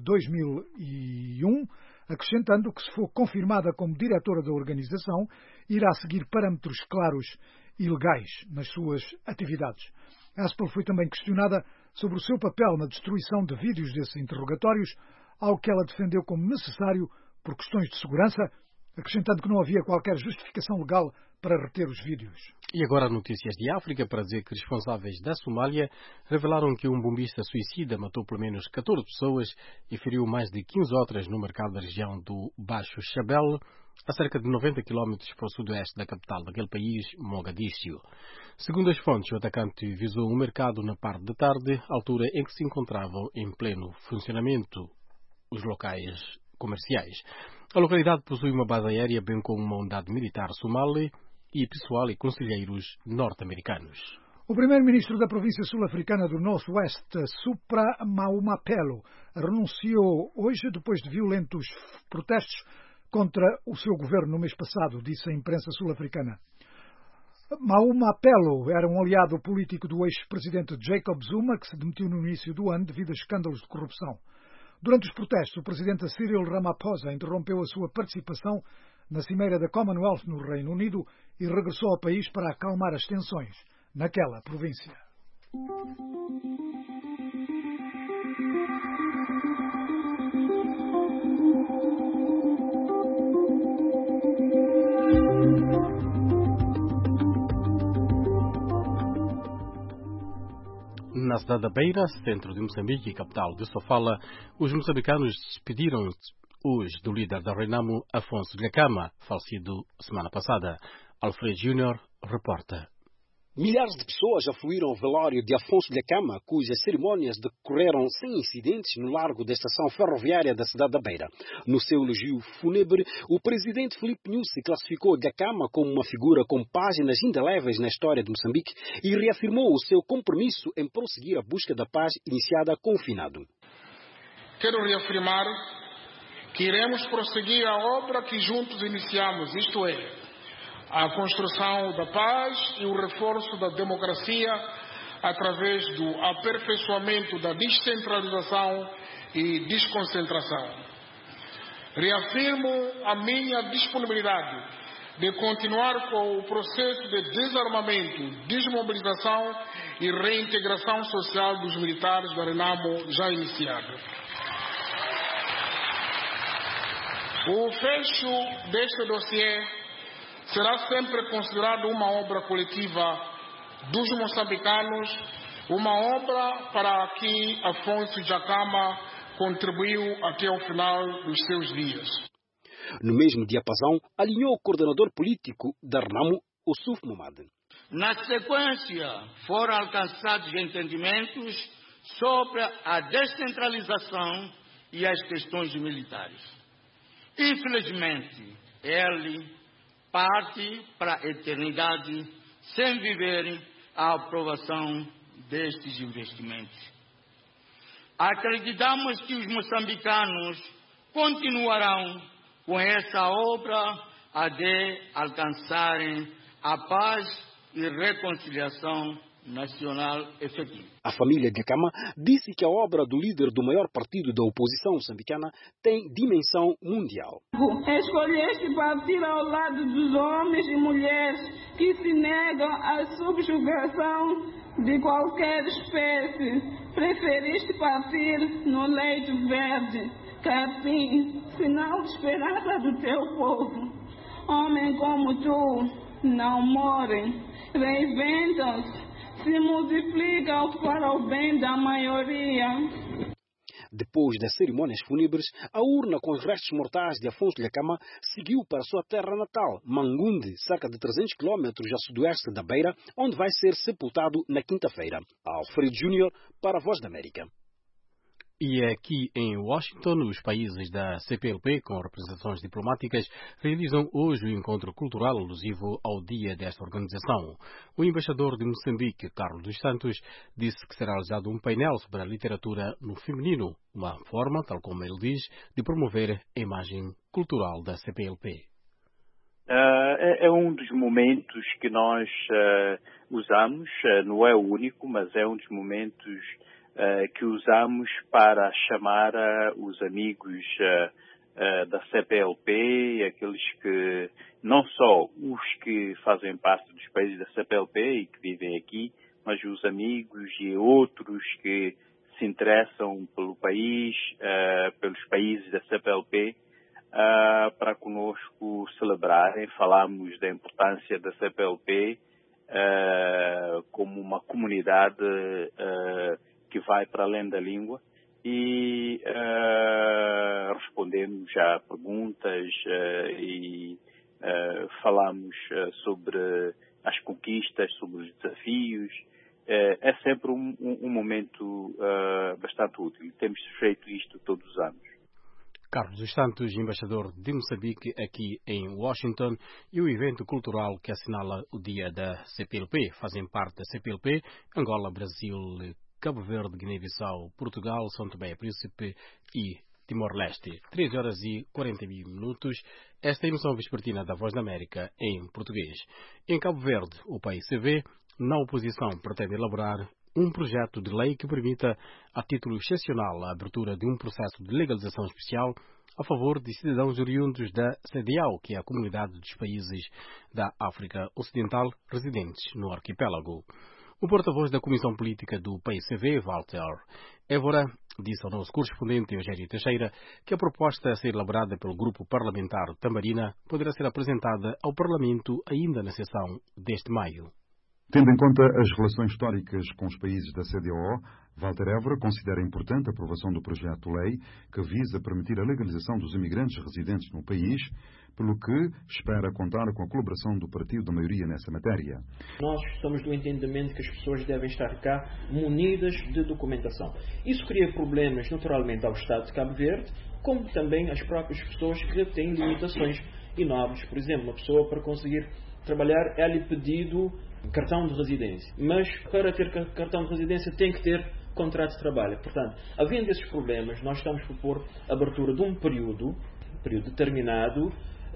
2001, acrescentando que, se for confirmada como diretora da organização, irá seguir parâmetros claros e legais nas suas atividades. Haspel foi também questionada sobre o seu papel na destruição de vídeos desses interrogatórios, algo que ela defendeu como necessário por questões de segurança, acrescentando que não havia qualquer justificação legal para reter os vídeos. E agora notícias de África para dizer que responsáveis da Somália revelaram que um bombista suicida matou pelo menos 14 pessoas e feriu mais de 15 outras no mercado da região do Baixo Shabelle, a cerca de 90 km para o sudoeste da capital daquele país, Mogadíscio. Segundo as fontes, o atacante visou um mercado na parte da tarde, altura em que se encontravam em pleno funcionamento os locais comerciais. A localidade possui uma base aérea, bem como uma unidade militar somali e pessoal e conselheiros norte-americanos. O primeiro-ministro da província sul-africana do Northwest, Supra Maumapelo, renunciou hoje depois de violentos protestos contra o seu governo no mês passado, disse a imprensa sul-africana. Maumapelo era um aliado político do ex-presidente Jacob Zuma, que se demitiu no início do ano devido a escândalos de corrupção. Durante os protestos, o presidente Cyril Ramaphosa interrompeu a sua participação na cimeira da Commonwealth no Reino Unido e regressou ao país para acalmar as tensões naquela província. Na cidade da Beira, centro de Moçambique e capital de Sofala, os moçambicanos despediram-se hoje do líder da Renamo, Afonso Dhlakama, falecido semana passada. Alfred Júnior reporta. Milhares de pessoas afluíram ao velório de Afonso Dhlakama, cujas cerimônias decorreram sem incidentes no largo da estação ferroviária da cidade da Beira. No seu elogio fúnebre, o presidente Filipe Nyusi classificou Dhlakama como uma figura com páginas indeléveis na história de Moçambique e reafirmou o seu compromisso em prosseguir a busca da paz iniciada com o finado. Quero reafirmar que iremos prosseguir a obra que juntos iniciamos, isto é, a construção da paz e o reforço da democracia através do aperfeiçoamento da descentralização e desconcentração. Reafirmo a minha disponibilidade de continuar com o processo de desarmamento, desmobilização e reintegração social dos militares da Renamo já iniciado. O fecho deste dossiê será sempre considerado uma obra coletiva dos moçambicanos, uma obra para a que Afonso Dhlakama contribuiu até o final dos seus dias. No mesmo diapasão, alinhou o coordenador político da Renamo, Ossuf Momad. Na sequência, foram alcançados entendimentos sobre a descentralização e as questões militares. Infelizmente, ele parte para a eternidade sem viver a aprovação destes investimentos. Acreditamos que os moçambicanos continuarão com essa obra a de alcançarem a paz e reconciliação nacional efetiva. A família Dhlakama disse que a obra do líder do maior partido da oposição moçambicana tem dimensão mundial. Escolheste partir ao lado dos homens e mulheres que se negam à subjugação de qualquer espécie. Preferiste partir no leito verde, capim, sinal de esperança do teu povo. Homem como tu não morrem, reinventam-se, se multiplicam para o bem da maioria. Depois das cerimônias fúnebres, a urna com os restos mortais de Afonso Dhlakama seguiu para sua terra natal, Mangundi, cerca de 300 km a sudoeste da Beira, onde vai ser sepultado na quinta-feira. Alfredo Júnior, para a Voz da América. E aqui em Washington, os países da CPLP, com representações diplomáticas, realizam hoje o encontro cultural alusivo ao dia desta organização. O embaixador de Moçambique, Carlos dos Santos, disse que será realizado um painel sobre a literatura no feminino, uma forma, tal como ele diz, de promover a imagem cultural da CPLP. É um dos momentos que nós usamos, não é o único, mas é um dos momentos que usamos para chamar os amigos da CPLP, aqueles que, não só os que fazem parte dos países da CPLP e que vivem aqui, mas os amigos e outros que se interessam pelo país, pelos países da CPLP, para conosco celebrarem. Falamos da importância da CPLP como uma comunidade que vai para além da língua e respondemos a perguntas e falamos sobre as conquistas, sobre os desafios. É sempre um momento bastante útil. Temos feito isto todos os anos. Carlos dos Santos, embaixador de Moçambique aqui em Washington, e o evento cultural que assinala o dia da CPLP. Fazem parte da CPLP Angola, Brasil, Cabo Verde, Guiné-Bissau, Portugal, São Tomé e Príncipe e Timor-Leste. 3h40. Esta é a emissão vespertina da Voz da América em português. Em Cabo Verde, o PAICV, na oposição, pretende elaborar um projeto de lei que permita, a título excepcional, a abertura de um processo de legalização especial a favor de cidadãos oriundos da CEDEAO, que é a Comunidade dos Países da África Ocidental residentes no arquipélago. O porta-voz da Comissão Política do PAICV, Walter Évora, disse ao nosso correspondente Eugênio Teixeira que a proposta a ser elaborada pelo Grupo Parlamentar Tambarina poderá ser apresentada ao Parlamento ainda na sessão deste maio. Tendo em conta as relações históricas com os países da CEDEAO, Walter Évora considera importante a aprovação do projeto-lei que visa permitir a legalização dos imigrantes residentes no país, pelo que espera contar com a colaboração do partido da maioria nessa matéria. Nós estamos do entendimento que as pessoas devem estar cá munidas de documentação. Isso cria problemas, naturalmente, ao Estado de Cabo Verde, como também às próprias pessoas que têm limitações enormes. Por exemplo, uma pessoa, para conseguir trabalhar, é-lhe pedido cartão de residência. Mas para ter cartão de residência tem que ter contrato de trabalho. Portanto, havendo esses problemas, nós estamos a propor a abertura de um período determinado,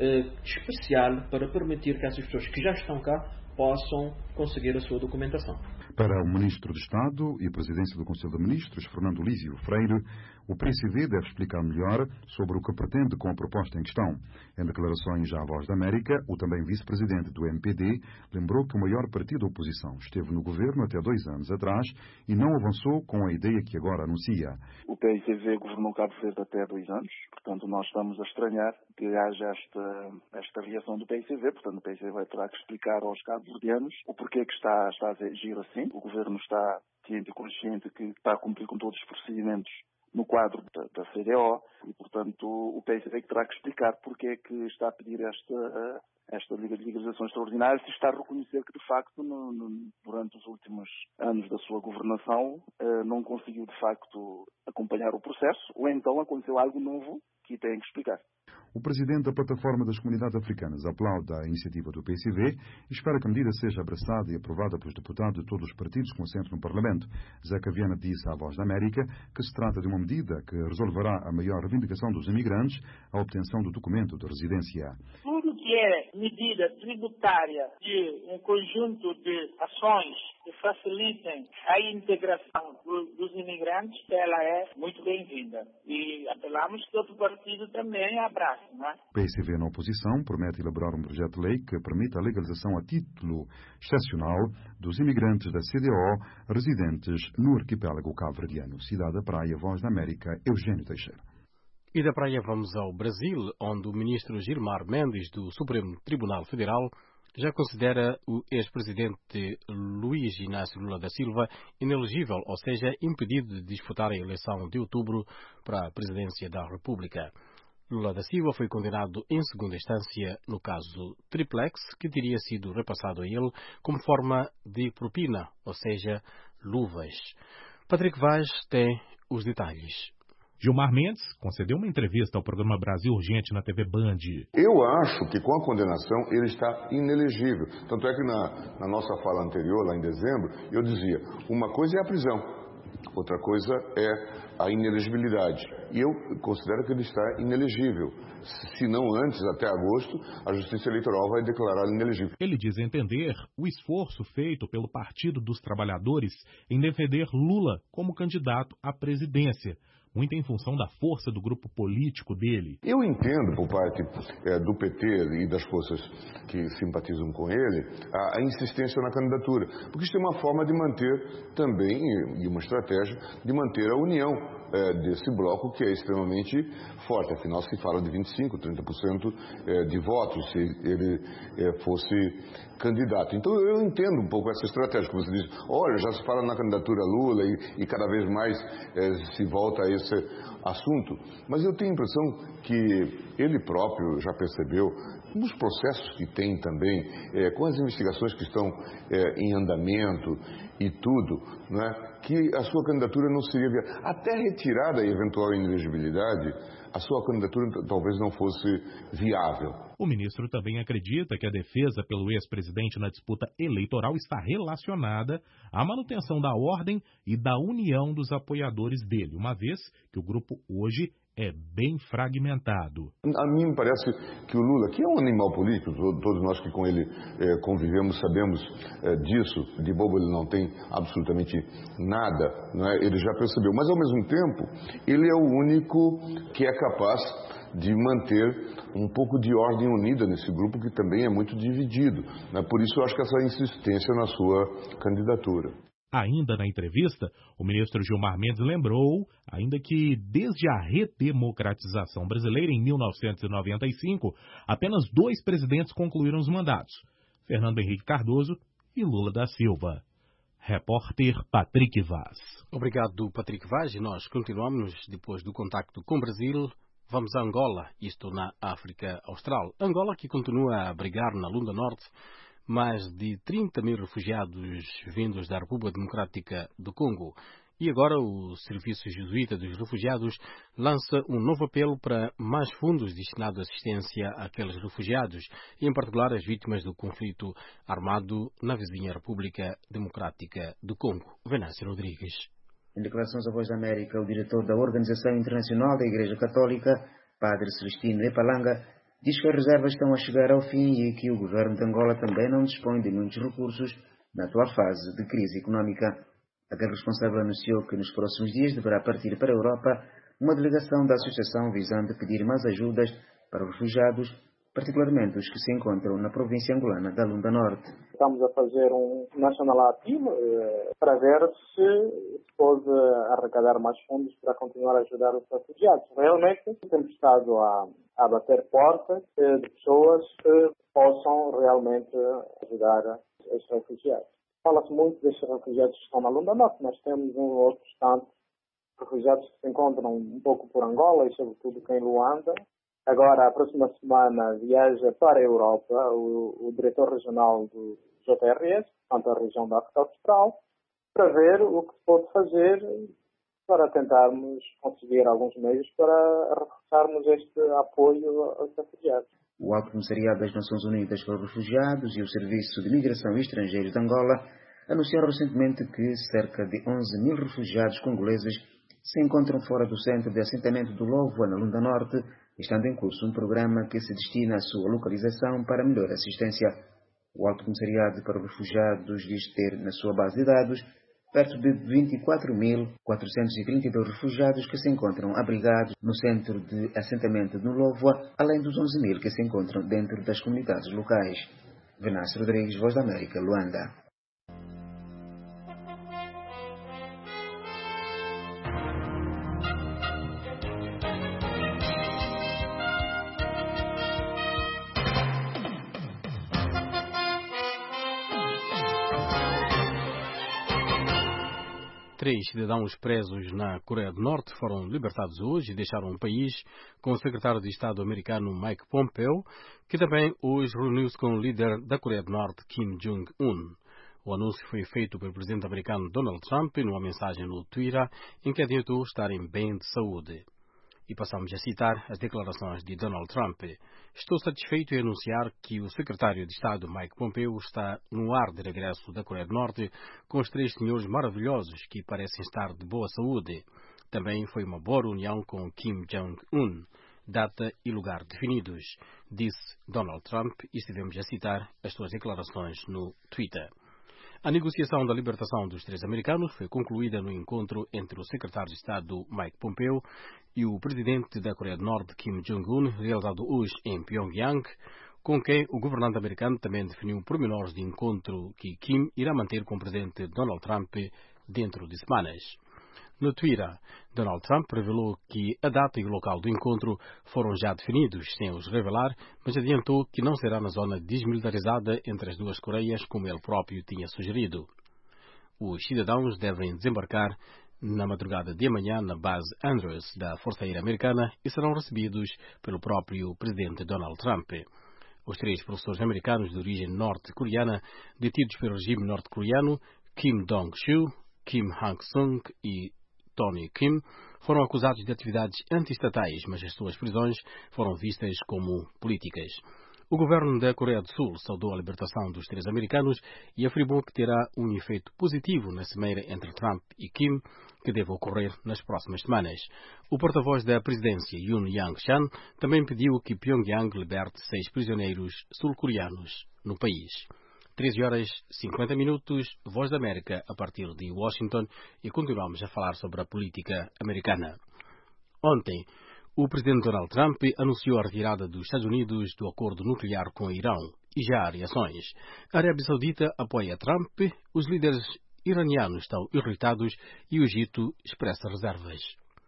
especial, para permitir que essas pessoas que já estão cá possam conseguir a sua documentação. Para o Ministro de Estado e Presidência do Conselho de Ministros, Fernando Lísio Freire, o PCV deve explicar melhor sobre o que pretende com a proposta em questão. Em declarações à Voz da América, o também vice-presidente do MPD lembrou que o maior partido da oposição esteve no governo até 2 anos atrás e não avançou com a ideia que agora anuncia. O PCV governou Cabo Verde até 2 anos, portanto nós estamos a estranhar que haja esta reação do PCV, portanto o PCV terá que explicar aos cabo-verdianos o porquê que está a agir assim. O governo está ciente e consciente que está a cumprir com todos os procedimentos no quadro da CEDEAO e, portanto, o PCV terá que explicar porque é que está a pedir esta legalização extraordinária, se está a reconhecer que, de facto, durante os últimos anos da sua governação, não conseguiu, de facto, acompanhar o processo, ou então aconteceu algo novo que tem que explicar. O presidente da Plataforma das Comunidades Africanas aplaude a iniciativa do PCV e espera que a medida seja abraçada e aprovada pelos deputados de todos os partidos com assento no Parlamento. Zeca Viana disse à Voz da América que se trata de uma medida que resolverá a maior reivindicação dos imigrantes, a obtenção do documento de residência. Tudo que é medida tributária de um conjunto de ações que facilitem a integração dos imigrantes, ela é muito bem-vinda. E apelamos que outro partido também abrace, não é? O PCV na oposição promete elaborar um projeto de lei que permita a legalização a título excepcional dos imigrantes da CEDEAO residentes no arquipélago cabo-verdiano. Cidade da Praia, Voz da América, Eugênio Teixeira. E da praia vamos ao Brasil, onde o ministro Gilmar Mendes, do Supremo Tribunal Federal, já considera o ex-presidente Luiz Inácio Lula da Silva inelegível, ou seja, impedido de disputar a eleição de outubro para a presidência da República. Lula da Silva foi condenado em segunda instância no caso Triplex, que teria sido repassado a ele como forma de propina, ou seja, luvas. Patrick Vaz tem os detalhes. Gilmar Mendes concedeu uma entrevista ao programa Brasil Urgente na TV Band. Eu acho que com a condenação ele está inelegível. Tanto é que na nossa fala anterior, lá em dezembro, eu dizia, uma coisa é a prisão, outra coisa é a inelegibilidade. E eu considero que ele está inelegível. Se não antes, até agosto, a Justiça Eleitoral vai declará-lo inelegível. Ele diz entender o esforço feito pelo Partido dos Trabalhadores em defender Lula como candidato à presidência, muito em função da força do grupo político dele. Eu entendo, por parte do PT e das forças que simpatizam com ele, a insistência na candidatura, porque isso é uma forma de manter também, e uma estratégia, de manter a união desse bloco que é extremamente forte. Afinal, se fala de 25%, 30% de votos se ele fosse candidato. Então eu entendo um pouco essa estratégia que você diz. Olha, já se fala na candidatura Lula e cada vez mais se volta a esse assunto. Mas eu tenho a impressão que ele próprio já percebeu, nos processos que tem também, com as investigações que estão em andamento e tudo, não é? Que a sua candidatura não seria viável. Até retirada a eventual inelegibilidade, a sua candidatura talvez não fosse viável. O ministro também acredita que a defesa pelo ex-presidente na disputa eleitoral está relacionada à manutenção da ordem e da união dos apoiadores dele, uma vez que o grupo hoje é bem fragmentado. A mim me parece que o Lula, que é um animal político, todos nós que com ele convivemos sabemos disso, de bobo ele não tem absolutamente nada, não é? Ele já percebeu, mas ao mesmo tempo ele é o único que é capaz de manter um pouco de ordem unida nesse grupo que também é muito dividido, né? Por isso eu acho que essa insistência na sua candidatura. Ainda na entrevista, o ministro Gilmar Mendes lembrou ainda que desde a redemocratização brasileira em 1995, apenas 2 presidentes concluíram os mandatos, Fernando Henrique Cardoso e Lula da Silva. Repórter Patrick Vaz. Obrigado, Patrick Vaz. E nós continuamos depois do contacto com o Brasil. Vamos a Angola, isto na África Austral. Angola que continua a abrigar na Lunda Norte mais de 30 mil refugiados vindos da República Democrática do Congo. E agora o Serviço Jesuíta dos Refugiados lança um novo apelo para mais fundos destinados à assistência àqueles refugiados, e em particular as vítimas do conflito armado na vizinha República Democrática do Congo. Venâncio Rodrigues. Em declarações à Voz da América, o diretor da Organização Internacional da Igreja Católica, Padre Celestino Epalanga, diz que as reservas estão a chegar ao fim e que o governo de Angola também não dispõe de muitos recursos na atual fase de crise económica. Aquele responsável anunciou que nos próximos dias deverá partir para a Europa uma delegação da associação visando pedir mais ajudas para os refugiados, particularmente os que se encontram na província angolana da Lunda Norte. Estamos a fazer um national appeal para ver se pode arrecadar mais fundos para continuar a ajudar os refugiados. Realmente temos estado a bater portas de pessoas que possam realmente ajudar estes refugiados. Fala-se muito destes refugiados que estão na Lunda Norte, mas temos um outro tanto refugiados que se encontram um pouco por Angola e sobretudo em Luanda. Agora, a próxima semana, viaja para a Europa o diretor regional do JRS, portanto a região da África Austral, para ver o que se pode fazer para tentarmos conseguir alguns meios para reforçarmos este apoio aos refugiados. O Alto Comissariado das Nações Unidas para os Refugiados e o Serviço de Migração e Estrangeiros de Angola anunciaram recentemente que cerca de 11 mil refugiados congoleses se encontram fora do centro de assentamento do Lovo, na Lunda Norte, estando em curso um programa que se destina à sua localização para melhor assistência. O Alto Comissariado para os Refugiados diz ter na sua base de dados perto de 24.432 refugiados que se encontram abrigados no centro de assentamento do Lovoa, além dos 11 mil que se encontram dentro das comunidades locais. Venâncio Rodrigues, Voz da América, Luanda. Três cidadãos presos na Coreia do Norte foram libertados hoje e deixaram o país com o secretário de Estado americano Mike Pompeo, que também hoje reuniu-se com o líder da Coreia do Norte, Kim Jong-un. O anúncio foi feito pelo presidente americano Donald Trump numa mensagem no Twitter em que adiantou estarem bem de saúde. E passamos a citar as declarações de Donald Trump. Estou satisfeito em anunciar que o secretário de Estado Mike Pompeo está no ar de regresso da Coreia do Norte com os três senhores maravilhosos que parecem estar de boa saúde. Também foi uma boa reunião com Kim Jong-un. Data e lugar definidos, disse Donald Trump, e estivemos a citar as suas declarações no Twitter. A negociação da libertação dos três americanos foi concluída no encontro entre o secretário de Estado Mike Pompeo e o presidente da Coreia do Norte Kim Jong-un, realizado hoje em Pyongyang, com quem o governante americano também definiu pormenores de encontro que Kim irá manter com o presidente Donald Trump dentro de semanas. No Twitter, Donald Trump revelou que a data e o local do encontro foram já definidos, sem os revelar, mas adiantou que não será na zona desmilitarizada entre as duas Coreias, como ele próprio tinha sugerido. Os cidadãos devem desembarcar na madrugada de amanhã na base Andrews da Força Aérea Americana e serão recebidos pelo próprio presidente Donald Trump. Os 3 professores americanos de origem norte-coreana detidos pelo regime norte-coreano, Kim Dong-soo, Kim Hang-sung e Tony Kim, foram acusados de atividades anti-estatais, mas as suas prisões foram vistas como políticas. O governo da Coreia do Sul saudou a libertação dos 3 americanos e afirmou que terá um efeito positivo na cimeira entre Trump e Kim, que deve ocorrer nas próximas semanas. O porta-voz da presidência, Yoon Yang-chan, também pediu que Pyongyang liberte 6 prisioneiros sul-coreanos no país. 13h50, Voz da América, a partir de Washington, e continuamos a falar sobre a política americana. Ontem, o presidente Donald Trump anunciou a retirada dos Estados Unidos do acordo nuclear com o Irão e já há reações. A Arábia Saudita apoia Trump, os líderes iranianos estão irritados e o Egito expressa reservas.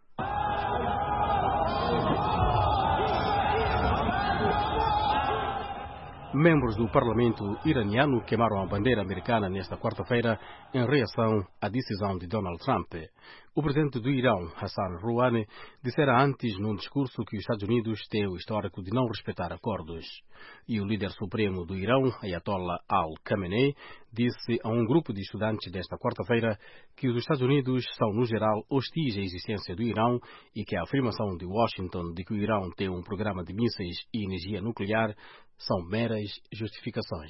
Membros do parlamento iraniano queimaram a bandeira americana nesta quarta-feira em reação à decisão de Donald Trump. O presidente do Irão, Hassan Rouhani, dissera antes num discurso que os Estados Unidos têm o histórico de não respeitar acordos. E o líder supremo do Irão, Ayatollah Al-Khamenei, disse a um grupo de estudantes desta quarta-feira que os Estados Unidos são, no geral, hostis à existência do Irão e que a afirmação de Washington de que o Irão tem um programa de mísseis e energia nuclear são meras justificações.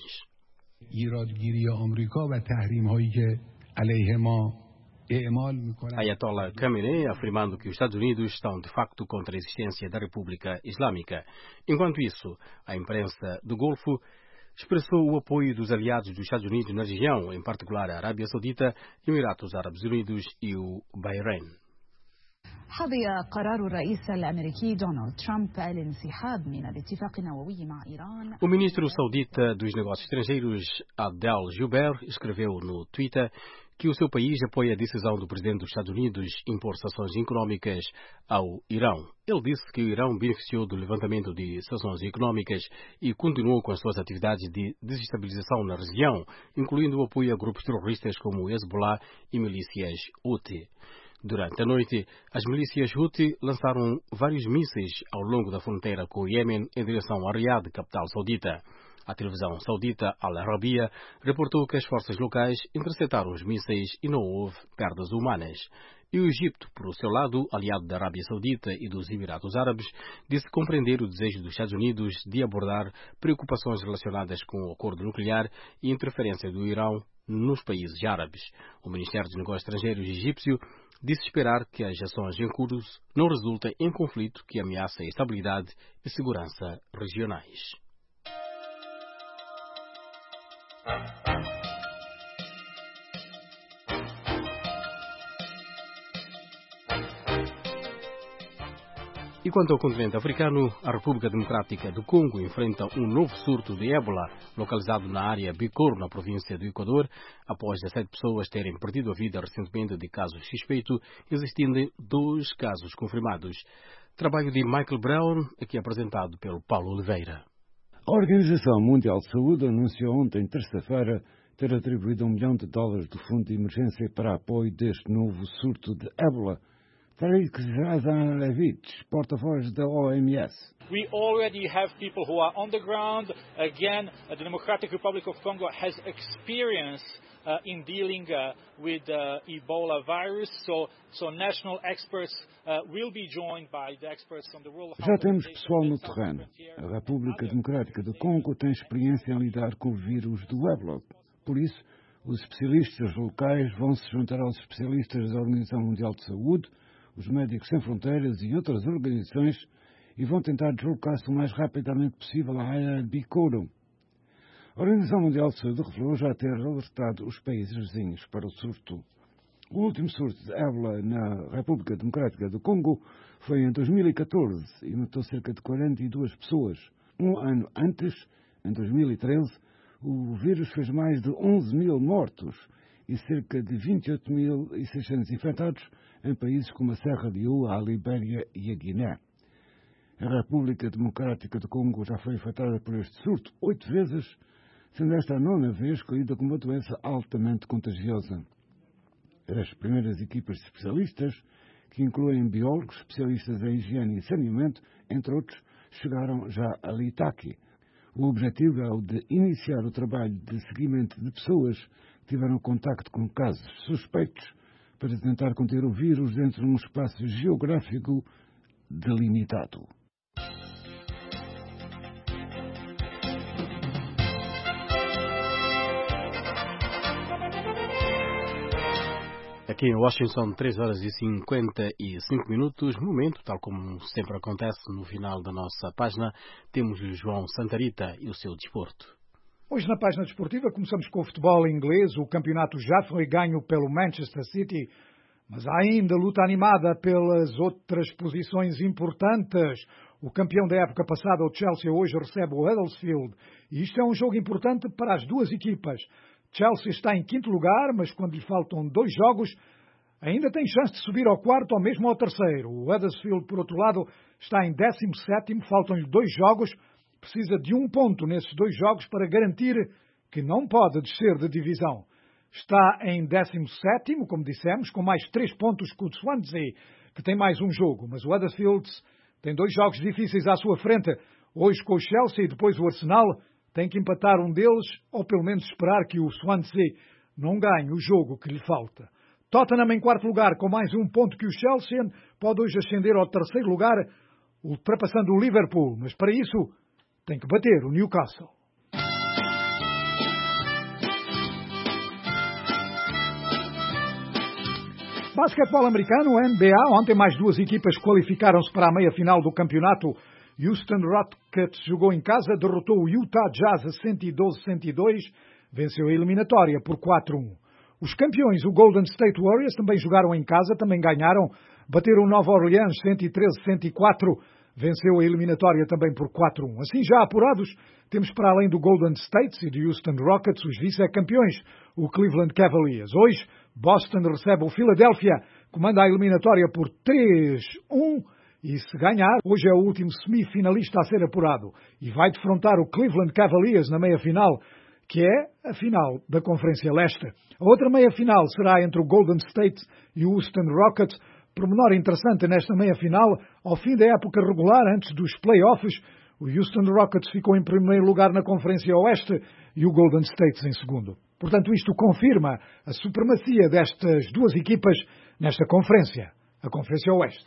Ayatollah Khamenei afirmando que os Estados Unidos estão de facto contra a existência da República Islâmica. Enquanto isso, a imprensa do Golfo expressou o apoio dos aliados dos Estados Unidos na região, em particular a Arábia Saudita, Emirados Árabes Unidos e o Bahrein. حظي قرار الرئيس الأمريكي دونالد ترامب الانسحاب من الاتفاق النووي مع إيران. O ministro saudita dos Negócios Estrangeiros, Adel Jubeir, escreveu no Twitter que o seu país apoia a decisão do presidente dos Estados Unidos impor sanções económicas ao Irão. Ele disse que o Irão beneficiou do levantamento de sanções económicas e continuou com as suas atividades de desestabilização na região, incluindo o apoio a grupos terroristas como o Hezbollah e milícias Houthi. Durante a noite, as milícias Houthi lançaram vários mísseis ao longo da fronteira com o Iêmen em direção a Riad, capital saudita. A televisão saudita Al Arabiya reportou que as forças locais interceptaram os mísseis e não houve perdas humanas. E o Egito, por seu lado, aliado da Arábia Saudita e dos Emirados Árabes, disse compreender o desejo dos Estados Unidos de abordar preocupações relacionadas com o acordo nuclear e interferência do Irão nos países árabes. O Ministério dos Negócios Estrangeiros egípcio disse esperar que as ações em curso não resultem em conflito que ameace a estabilidade e segurança regionais. E quanto ao continente africano, a República Democrática do Congo enfrenta um novo surto de ébola, localizado na área Bikoro, na província do Equador, após 17 pessoas terem perdido a vida recentemente de casos suspeitos, existindo 2 casos confirmados. Trabalho de Michael Brown, aqui apresentado pelo Paulo Oliveira. A Organização Mundial de Saúde anunciou ontem, terça-feira, ter atribuído $1 milhão do Fundo de Emergência para apoio deste novo surto de ébola. Tariq Razan Levitch, porta-voz da OMS. We already have people who are on the ground. Again, the Democratic Republic of Congo has experience in dealing with Ebola virus. So national experts will be joined by the experts on the World Health. Já temos pessoal no terreno. A República Democrática do Congo tem experiência em lidar com o vírus do ébola. Por isso, os especialistas locais vão se juntar aos especialistas da Organização Mundial de Saúde, os Médicos Sem Fronteiras e outras organizações e vão tentar deslocar-se o mais rapidamente possível à área de Bikoro. A Organização Mundial de Saúde revelou já ter alertado os países vizinhos para o surto. O último surto de ébola na República Democrática do Congo foi em 2014 e matou cerca de 42 pessoas. Um ano antes, em 2013, o vírus fez mais de 11 mil mortos e cerca de 28.600 infectados em países como a Serra Leoa, a Libéria e a Guiné. A República Democrática do Congo já foi afetada por este surto 8 vezes, sendo esta a 9ª vez que lida com uma doença altamente contagiosa. As primeiras equipas de especialistas, que incluem biólogos, especialistas em higiene e saneamento, entre outros, chegaram já a Litaki. O objetivo é o de iniciar o trabalho de seguimento de pessoas que tiveram contacto com casos suspeitos para tentar conter o vírus dentro de um espaço geográfico delimitado. Aqui em Washington, 3h55, momento, tal como sempre acontece no final da nossa página, temos o João Santarita e o seu desporto. Hoje na página desportiva começamos com o futebol inglês. O campeonato já foi ganho pelo Manchester City, mas há ainda luta animada pelas outras posições importantes. O campeão da época passada, o Chelsea, hoje recebe o Huddersfield. E isto é um jogo importante para as duas equipas. Chelsea está em 5º lugar, mas quando lhe faltam 2 jogos, ainda tem chance de subir ao 4º ou mesmo ao 3º. O Huddersfield, por outro lado, está em 17º, faltam-lhe 2 jogos, precisa de 1 ponto nesses 2 jogos para garantir que não pode descer de divisão. Está em 17º, como dissemos, com mais 3 pontos que o Swansea, que tem mais um jogo. Mas o Huddersfield tem 2 jogos difíceis à sua frente, hoje com o Chelsea e depois o Arsenal. Tem que empatar um deles, ou pelo menos esperar que o Swansea não ganhe o jogo que lhe falta. Tottenham em 4º lugar, com mais 1 ponto que o Chelsea, pode hoje ascender ao 3º lugar, ultrapassando o Liverpool, mas para isso tem que bater o Newcastle. Basquetebol americano, NBA, ontem mais 2 equipas qualificaram-se para a meia-final do campeonato. Houston Rockets jogou em casa, derrotou o Utah Jazz a 112-102, venceu a eliminatória por 4-1. Os campeões, o Golden State Warriors, também jogaram em casa, também ganharam, bateram o Nova Orleans 113-104, venceu a eliminatória também por 4-1. Assim, já apurados, temos para além do Golden State e do Houston Rockets os vice-campeões, o Cleveland Cavaliers. Hoje, Boston recebe o Philadelphia, comanda a eliminatória por 3-1, e se ganhar, hoje é o último semifinalista a ser apurado e vai defrontar o Cleveland Cavaliers na meia-final, que é a final da Conferência Leste. A outra meia-final será entre o Golden State e o Houston Rockets. Pormenor interessante nesta meia-final, ao fim da época regular, antes dos playoffs, o Houston Rockets ficou em primeiro lugar na Conferência Oeste e o Golden State em segundo. Portanto, isto confirma a supremacia destas duas equipas nesta conferência, a Conferência Oeste.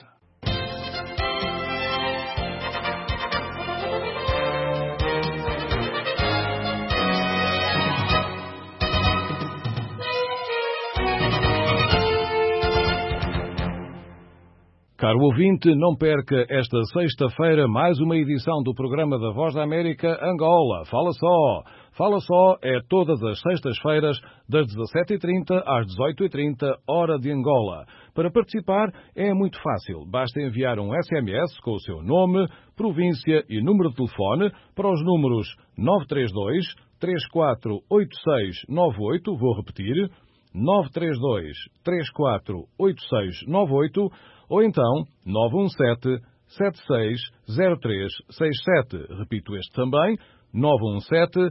Caro ouvinte, não perca esta sexta-feira mais uma edição do programa da Voz da América Angola. Fala só! Fala só é todas as sextas-feiras, das 17h30 às 18h30, hora de Angola. Para participar é muito fácil. Basta enviar um SMS com o seu nome, província e número de telefone para os números 932 348698, vou repetir, 932 348698, ou então 917 760367. Repito este também, 917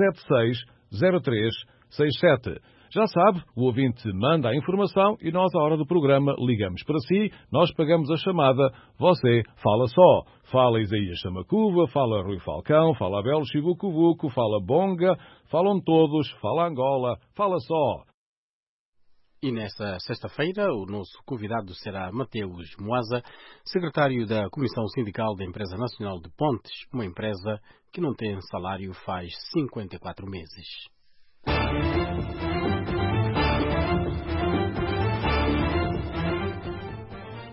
760367. Já sabe, o ouvinte manda a informação e nós, à hora do programa, ligamos para si, nós pagamos a chamada, você fala só. Fala Isaías Samacuva, fala Rui Falcão, fala Abel Chibucuvuco, fala Bonga, falam todos, fala Angola, fala só. E nesta sexta-feira, o nosso convidado será Mateus Moaza, secretário da Comissão Sindical da Empresa Nacional de Pontes, uma empresa que não tem salário faz 54 meses.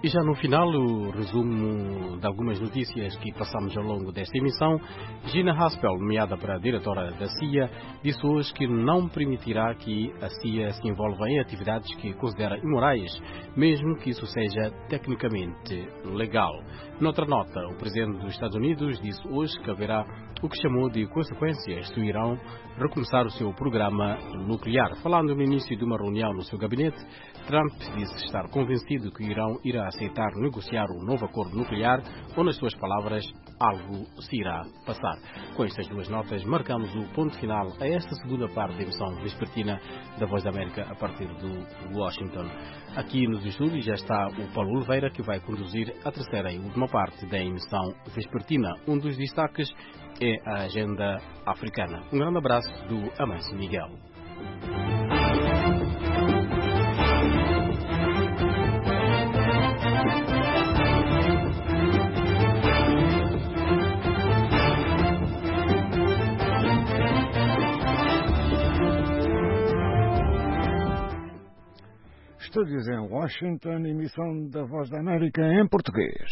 E já no final, o resumo de algumas notícias que passamos ao longo desta emissão. Gina Haspel, nomeada para a diretora da CIA, disse hoje que não permitirá que a CIA se envolva em atividades que considera imorais, mesmo que isso seja tecnicamente legal. Noutra nota, o presidente dos Estados Unidos disse hoje que haverá o que chamou de consequências se o Irão recomeçar o seu programa nuclear. Falando no início de uma reunião no seu gabinete, Trump disse estar convencido que o Irão irá aceitar negociar um novo acordo nuclear, ou, nas suas palavras, algo se irá passar. Com estas duas notas, marcamos o ponto final a esta segunda parte da emissão vespertina da Voz da América a partir do Washington. Aqui nos estúdios já está o Paulo Oliveira, que vai conduzir a terceira e última parte da emissão vespertina. Um dos destaques é a agenda africana. Um grande abraço do Amancio Miguel. Estúdios em Washington, emissão da Voz da América em português.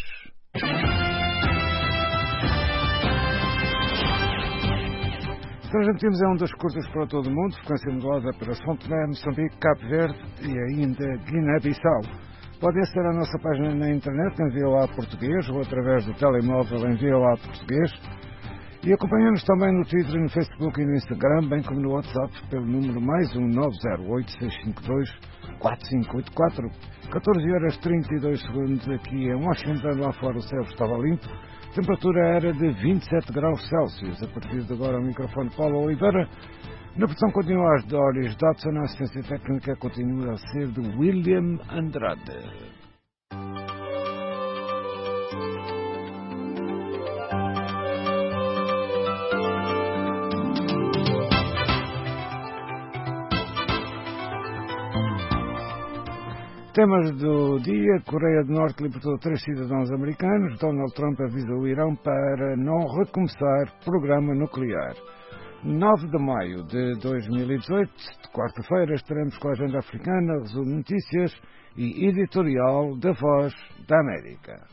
Transmitimos em ondas curtas para todo o mundo, frequência modulada para São Tomé, Moçambique, Cabo Verde e ainda Guiné-Bissau. Podem aceder à nossa página na internet em VOA Português ou através do telemóvel em VOA Português. E acompanhamos também no Twitter, no Facebook e no Instagram, bem como no WhatsApp, pelo número +1 908-652-4584. 14h32 aqui em Washington, lá fora o céu estava limpo. A temperatura era de 27 graus Celsius. A partir de agora, o microfone Paulo Oliveira. Na produção continua as Doris Dodson, a assistência técnica continua a ser de William Andrade. Temas do dia: Coreia do Norte libertou 3 cidadãos americanos. Donald Trump avisa o Irão para não recomeçar programa nuclear. 9 de maio de 2018, de quarta-feira, estaremos com a agenda africana, resumo de notícias e editorial da Voz da América.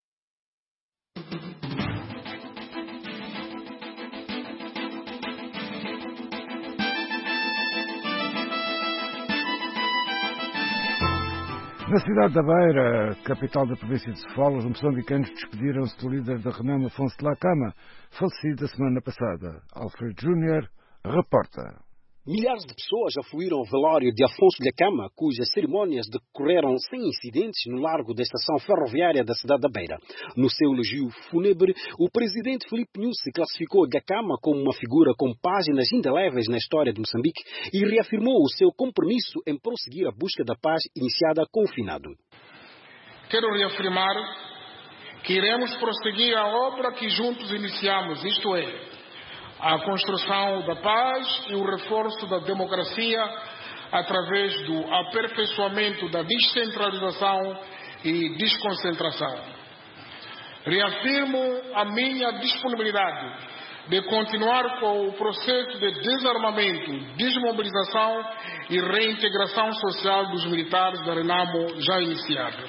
Na cidade da Beira, capital da província de Sofala, os moçambicanos despediram-se do líder da Renamo, Afonso Dhlakama, falecido a semana passada. Alfred Júnior reporta. Milhares de pessoas afluíram ao velório de Afonso Dhlakama, cujas cerimônias decorreram sem incidentes no largo da estação ferroviária da cidade da Beira. No seu elogio fúnebre, o presidente Filipe Nyusi classificou Dhlakama como uma figura com páginas indeléveis na história de Moçambique e reafirmou o seu compromisso em prosseguir a busca da paz iniciada com o finado. Quero reafirmar que iremos prosseguir a obra que juntos iniciamos, isto é, a construção da paz e o reforço da democracia através do aperfeiçoamento da descentralização e desconcentração. Reafirmo a minha disponibilidade de continuar com o processo de desarmamento, desmobilização e reintegração social dos militares da Renamo já iniciado.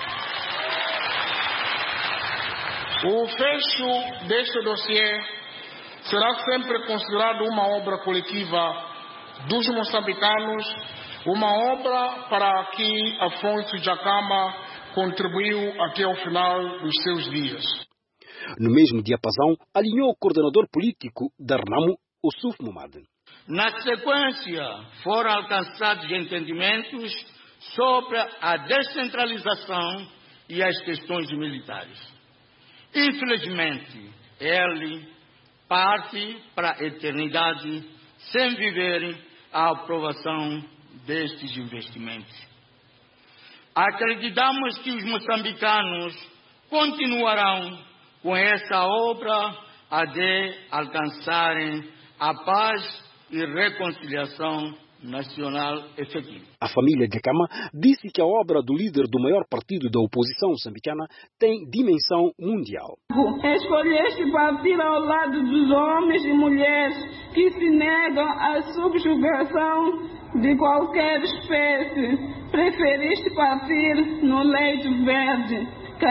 O fecho deste dossiê será sempre considerado uma obra coletiva dos moçambicanos, uma obra para que Afonso Dhlakama contribuiu até o final dos seus dias. No mesmo diapasão, alinhou o coordenador político da Renamo, Ossuf Momad. Na sequência, foram alcançados entendimentos sobre a descentralização e as questões militares. Infelizmente, ele parte para a eternidade sem viver a aprovação destes investimentos. Acreditamos que os moçambicanos continuarão com essa obra a de alcançarem a paz e reconciliação nacional efetivo. A família Gakama disse que a obra do líder do maior partido da oposição moçambicana tem dimensão mundial. Escolheste partir ao lado dos homens e mulheres que se negam à subjugação de qualquer espécie. Preferiste partir no leito verde,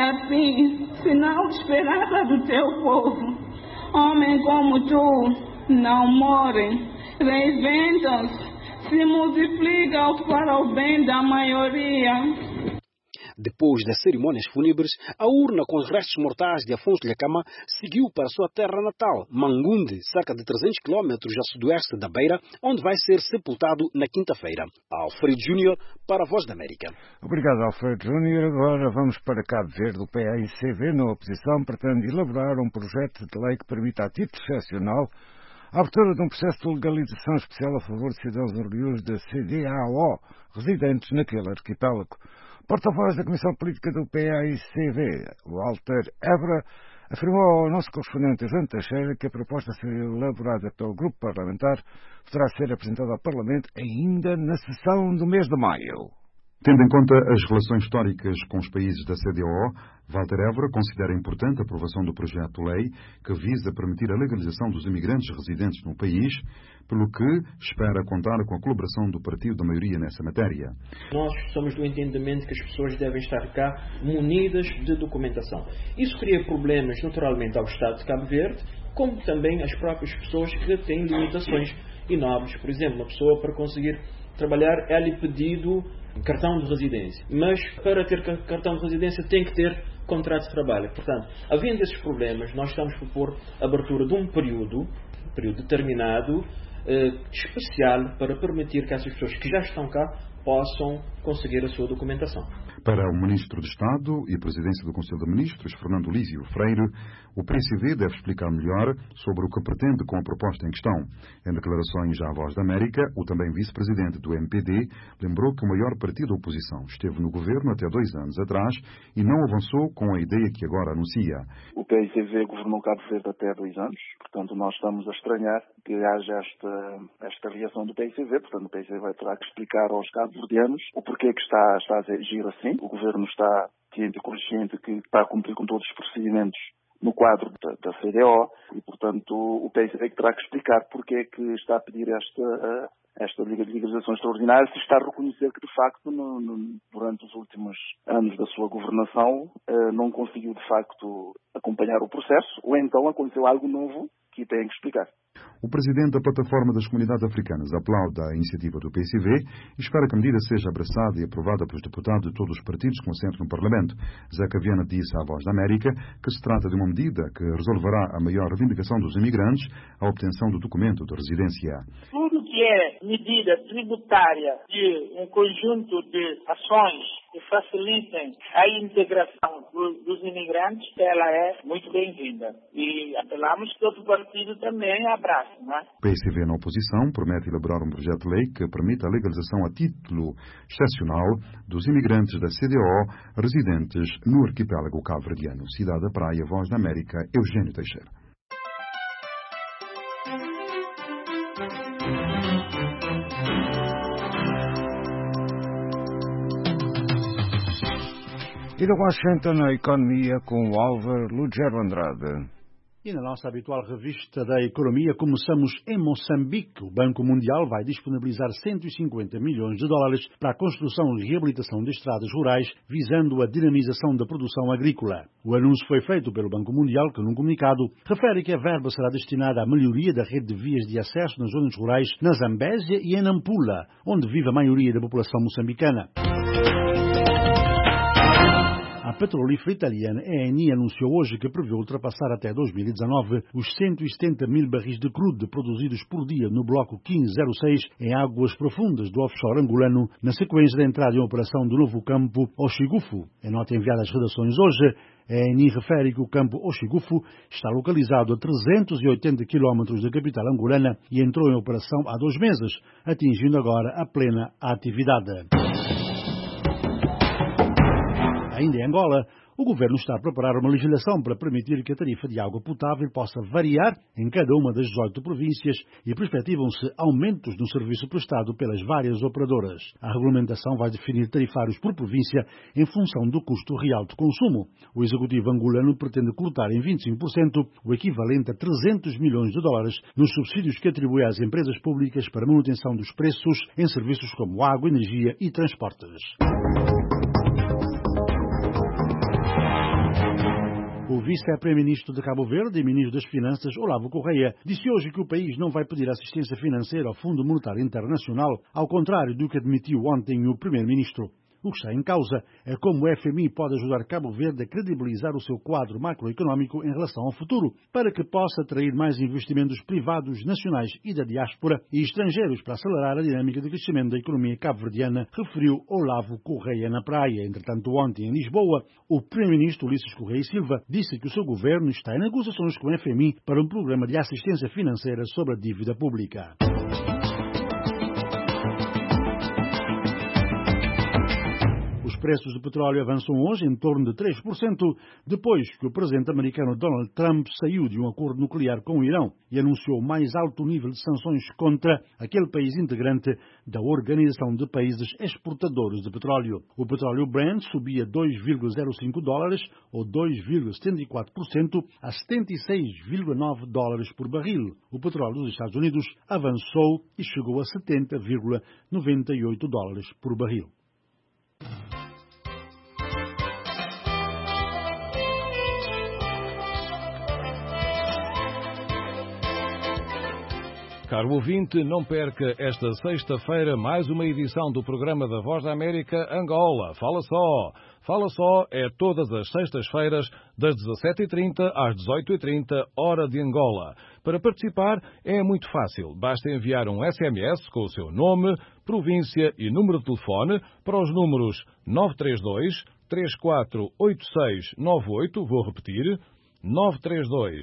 capim, sinal de esperança do teu povo. Homem como tu não morrem, reinventam-se, se multiplicam para o bem da maioria. Depois das cerimônias fúnebres, a urna com os restos mortais de Afonso Dhlakama seguiu para a sua terra natal, Mangundi, cerca de 300 quilômetros a sudoeste da Beira, onde vai ser sepultado na quinta-feira. Alfredo Júnior, para a Voz da América. Obrigado, Alfredo Júnior. Agora vamos para Cabo Verde. O PAICV, na oposição, pretende elaborar um projeto de lei que permita, a título excepcional, a abertura de um processo de legalização especial a favor de cidadãos oriundos da CDAO, residentes naquele arquipélago. Porta-voz da Comissão Política do PAICV, Walter Évora, afirmou ao nosso correspondente João Teixeira que a proposta a ser elaborada pelo grupo parlamentar poderá ser apresentada ao Parlamento ainda na sessão do mês de maio. Tendo em conta as relações históricas com os países da CDAO, Walter Évora considera importante a aprovação do projeto de lei que visa permitir a legalização dos imigrantes residentes no país, pelo que espera contar com a colaboração do partido da maioria nessa matéria. Nós somos do entendimento que as pessoas devem estar cá munidas de documentação. Isso cria problemas, naturalmente, ao Estado de Cabo Verde, como também às próprias pessoas que têm limitações inóbeis. Por exemplo, uma pessoa para conseguir trabalhar é-lhe pedido cartão de residência, mas para ter cartão de residência tem que ter contrato de trabalho. Portanto, havendo esses problemas, nós estamos a propor a abertura de um período determinado, especial, para permitir que essas pessoas que já estão cá possam conseguir a sua documentação. Para o Ministro de Estado e Presidência do Conselho de Ministros, Fernando Lísio Freire, o PCV deve explicar melhor sobre o que pretende com a proposta em questão. Em declarações à Voz da América, o também vice-presidente do MPD lembrou que o maior partido da oposição esteve no governo até 2 anos atrás e não avançou com a ideia que agora anuncia. O PCV governou Cabo Verde até 2 anos, portanto nós estamos a estranhar que haja esta reação do PCV, portanto o PCV vai ter que explicar aos cabo-verdianos o porquê que está a agir assim. O governo está ciente e consciente que está a cumprir com todos os procedimentos no quadro da CDO e, portanto, o PCV terá que explicar porque é que está a pedir esta legalização extraordinária, se está a reconhecer que, de facto, durante os últimos anos da sua governação não conseguiu, de facto, acompanhar o processo, ou então aconteceu algo novo que tem que explicar. O presidente da Plataforma das Comunidades Africanas aplaude a iniciativa do PCV e espera que a medida seja abraçada e aprovada pelos deputados de todos os partidos com assento no Parlamento. Zeca Viana disse à Voz da América que se trata de uma medida que resolverá a maior reivindicação dos imigrantes, a obtenção do documento de residência. Tudo que é medida tributária de um conjunto de ações que facilitem a integração dos imigrantes, ela é muito bem-vinda. E apelamos que todo partido também abrace, não é? O PCV na oposição promete elaborar um projeto de lei que permita a legalização a título excepcional dos imigrantes da CDO residentes no arquipélago cabo-verdiano. Cidade da Praia, Voz da América, Eugênio Teixeira. E da Washington, a economia com o Álvaro Lugero Andrade. E na nossa habitual revista da economia, começamos em Moçambique. O Banco Mundial vai disponibilizar 150 milhões de dólares para a construção e reabilitação de estradas rurais, visando a dinamização da produção agrícola. O anúncio foi feito pelo Banco Mundial, que num comunicado refere que a verba será destinada à melhoria da rede de vias de acesso nas zonas rurais, na Zambésia e em Nampula, onde vive a maioria da população moçambicana. A petrolífera italiana Eni anunciou hoje que prevê ultrapassar até 2019 os 170 mil barris de crudo produzidos por dia no bloco 1506 em águas profundas do offshore angolano, na sequência da entrada em operação do novo campo Oxigufu. Em nota enviada às redações hoje, a Eni refere que o campo Oxigufu está localizado a 380 km da capital angolana e entrou em operação há 2 meses, atingindo agora a plena atividade. Ainda em Angola, o governo está a preparar uma legislação para permitir que a tarifa de água potável possa variar em cada uma das 18 províncias e perspectivam-se aumentos no serviço prestado pelas várias operadoras. A regulamentação vai definir tarifários por província em função do custo real de consumo. O executivo angolano pretende coletar em 25% o equivalente a 300 milhões de dólares nos subsídios que atribui às empresas públicas para manutenção dos preços em serviços como água, energia e transportes. O vice-primeiro-ministro de Cabo Verde e ministro das Finanças, Olavo Correia, disse hoje que o país não vai pedir assistência financeira ao Fundo Monetário Internacional, ao contrário do que admitiu ontem o primeiro-ministro. O que está em causa é como o FMI pode ajudar Cabo Verde a credibilizar o seu quadro macroeconómico em relação ao futuro, para que possa atrair mais investimentos privados nacionais e da diáspora e estrangeiros para acelerar a dinâmica de crescimento da economia cabo-verdiana, referiu Olavo Correia na praia. Entretanto, ontem em Lisboa, o primeiro-ministro Ulisses Correia Silva disse que o seu governo está em negociações com o FMI para um programa de assistência financeira sobre a dívida pública. Os preços do petróleo avançam hoje em torno de 3%, depois que o presidente americano Donald Trump saiu de um acordo nuclear com o Irão e anunciou o mais alto nível de sanções contra aquele país integrante da Organização de Países Exportadores de Petróleo. O petróleo Brent subia 2,05 dólares, ou 2,74%, a 76,9 dólares por barril. O petróleo dos Estados Unidos avançou e chegou a 70,98 dólares por barril. Caro ouvinte, não perca esta sexta-feira mais uma edição do programa da Voz da América Angola. Fala só! Fala só é todas as sextas-feiras, das 17h30 às 18h30, hora de Angola. Para participar é muito fácil. Basta enviar um SMS com o seu nome, província e número de telefone para os números 932 348698, vou repetir, 932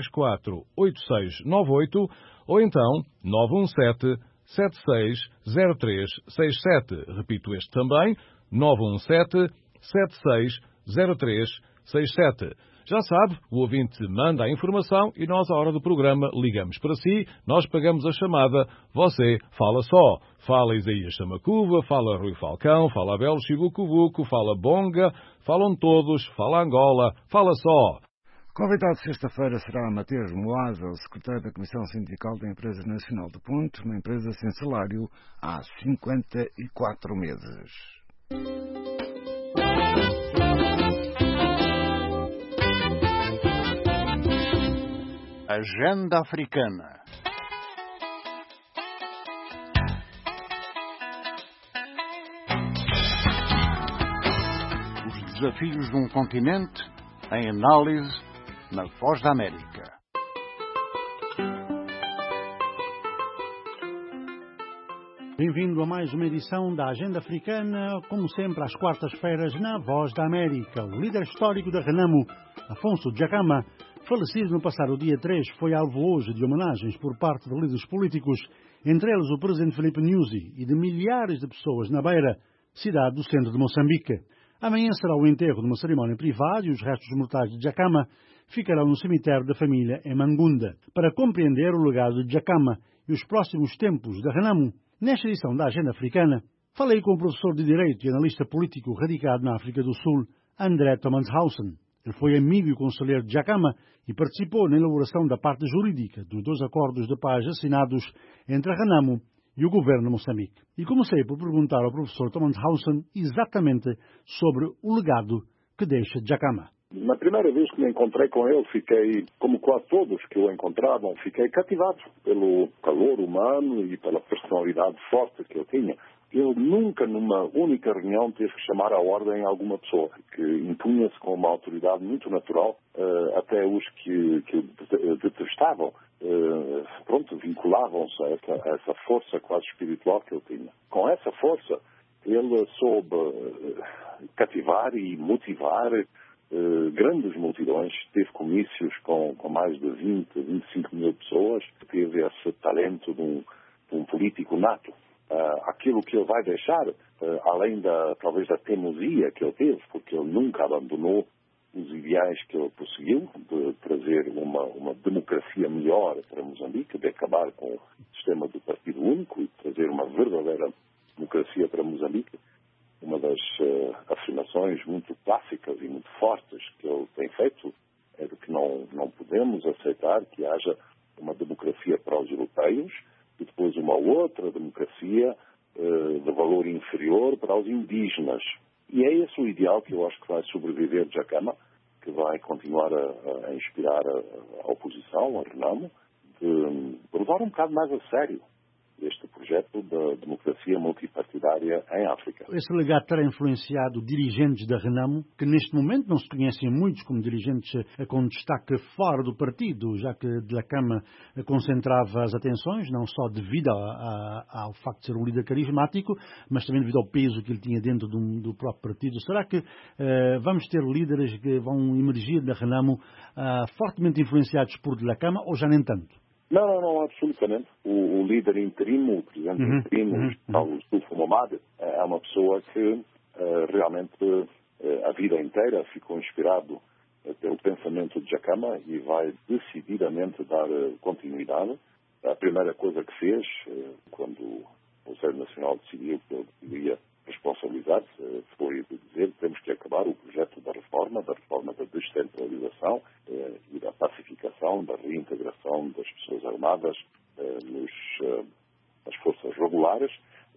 348698, ou então 917-760367. Repito este também, 917-760367. Já sabe, o ouvinte manda a informação e nós, à hora do programa, ligamos para si, nós pagamos a chamada, você fala só. Fala Isaías Samacuva, fala Rui Falcão, fala Abel Chibucubuco, fala Bonga, falam todos, fala Angola, fala só. Convidado de sexta-feira será Mateus Moaza, o secretário da Comissão Sindical da Empresa Nacional de Ponte, uma empresa sem salário há 54 meses. Agenda Africana. Os desafios de um continente em análise na Voz da América. Bem-vindo a mais uma edição da Agenda Africana, como sempre às quartas-feiras na Voz da América. O líder histórico da Renamo, Afonso Dhlakama, falecido no passado dia 3, foi alvo hoje de homenagens por parte de líderes políticos, entre eles o presidente Filipe Nyusi, e de milhares de pessoas na Beira, cidade do centro de Moçambique. Amanhã será o enterro de uma cerimónia privada e os restos mortais de Dhlakama ficarão no cemitério da família em Mangunda. Para compreender o legado de Dhlakama e os próximos tempos da Renamo, nesta edição da Agenda Africana, falei com o professor de Direito e analista político radicado na África do Sul, André Thomanshausen. Ele foi amigo e conselheiro de Dhlakama e participou na elaboração da parte jurídica dos 2 acordos de paz assinados entre a Renamo e o governo de Moçambique. E comecei por perguntar ao professor Thomanshausen exatamente sobre o legado que deixa Dhlakama. Na primeira vez que me encontrei com ele, fiquei, como quase todos que o encontravam, fiquei cativado pelo calor humano e pela personalidade forte que ele tinha. Ele nunca, numa única reunião, teve que chamar à ordem alguma pessoa, que impunha-se com uma autoridade muito natural, até os que detestavam, vinculavam-se a essa força quase espiritual que ele tinha. Com essa força, ele soube cativar e motivar grandes multidões, teve comícios com mais de 20, 25 mil pessoas, teve esse talento de um político nato. Aquilo que ele vai deixar além talvez da teimosia que ele teve, porque ele nunca abandonou os ideais que ele prosseguiu, de trazer uma democracia melhor para Moçambique, de acabar com o sistema do partido único e trazer uma verdadeira democracia para Moçambique. Uma das afirmações muito clássicas e muito fortes que ele tem feito é de que não podemos aceitar que haja uma democracia para os europeus e depois uma outra democracia de valor inferior para os indígenas. E é esse o ideal que eu acho que vai sobreviver de Jacama, que vai continuar a inspirar a oposição, a Renamo, de levar um bocado mais a sério este projeto da democracia multipartidária em África. Esse legado terá influenciado dirigentes da Renamo, que neste momento não se conhecem muitos como dirigentes com destaque fora do partido, já que Dhlakama concentrava as atenções, não só devido ao facto de ser um líder carismático, mas também devido ao peso que ele tinha dentro do próprio partido. Será que vamos ter líderes que vão emergir da Renamo fortemente influenciados por Dhlakama ou já nem tanto? Não, absolutamente. O líder interino, o presidente interino, Paulo Stufo Momad, é uma pessoa que realmente a vida inteira ficou inspirado pelo pensamento de Jacama e vai decididamente dar continuidade. A primeira coisa que fez, quando o Conselho Nacional decidiu que ele deveria responsabilizar-se, foi de dizer que temos que acabar o projeto da reforma da descentralização e da pacificação, da reintegração das pessoas armadas nas forças regulares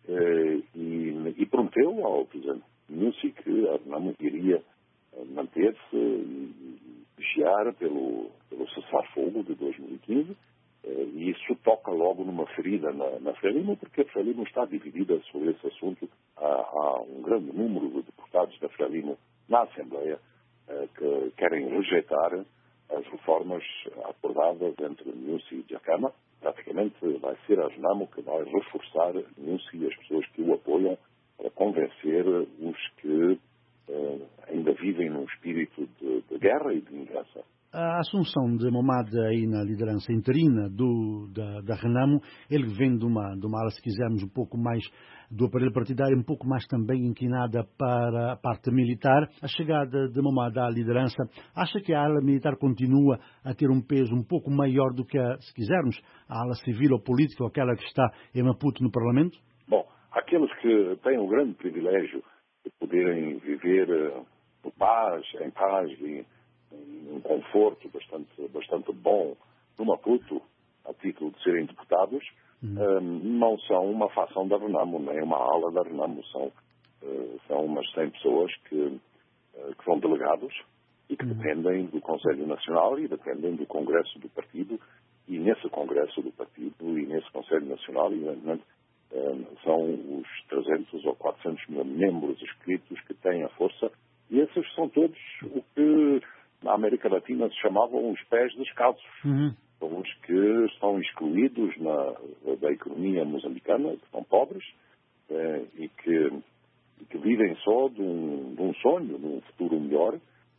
e prometeu ao presidente Nyusi que a Renamo iria manter-se e vigiar pelo cessar-fogo de 2015. E isso toca logo numa ferida na Frelimo, porque a Frelimo está dividida sobre esse assunto. Há um grande número de deputados da Frelimo na Assembleia que querem rejeitar as reformas acordadas entre Nyusi e Jacama. Praticamente vai ser a Renamo que vai reforçar Nyusi e as pessoas que o apoiam para convencer os que ainda vivem num espírito de guerra e de vingança. A assunção de Momad aí na liderança interina da Renamo, ele vem de uma ala, se quisermos, um pouco mais do aparelho partidário, um pouco mais também inclinada para a parte militar. A chegada de Momad à liderança, acha que a ala militar continua a ter um peso um pouco maior do que, se quisermos, a ala civil ou política, ou aquela que está em Maputo no Parlamento? Bom, aqueles que têm o grande privilégio de poderem viver em paz e um conforto bastante bom no Maputo, a título de serem deputados, não são uma facção da Renamo, nem uma ala da Renamo. São umas 100 pessoas que são delegados e que dependem do Conselho Nacional e dependem do Congresso do Partido. E nesse Congresso do Partido e nesse Conselho Nacional, evidentemente, são os 300 ou 400 mil membros inscritos que têm a força. E esses são todos o que na América Latina se chamavam os pés descalços. São os que estão excluídos da economia moçambicana, que são pobres e que vivem só de um sonho, de um futuro melhor.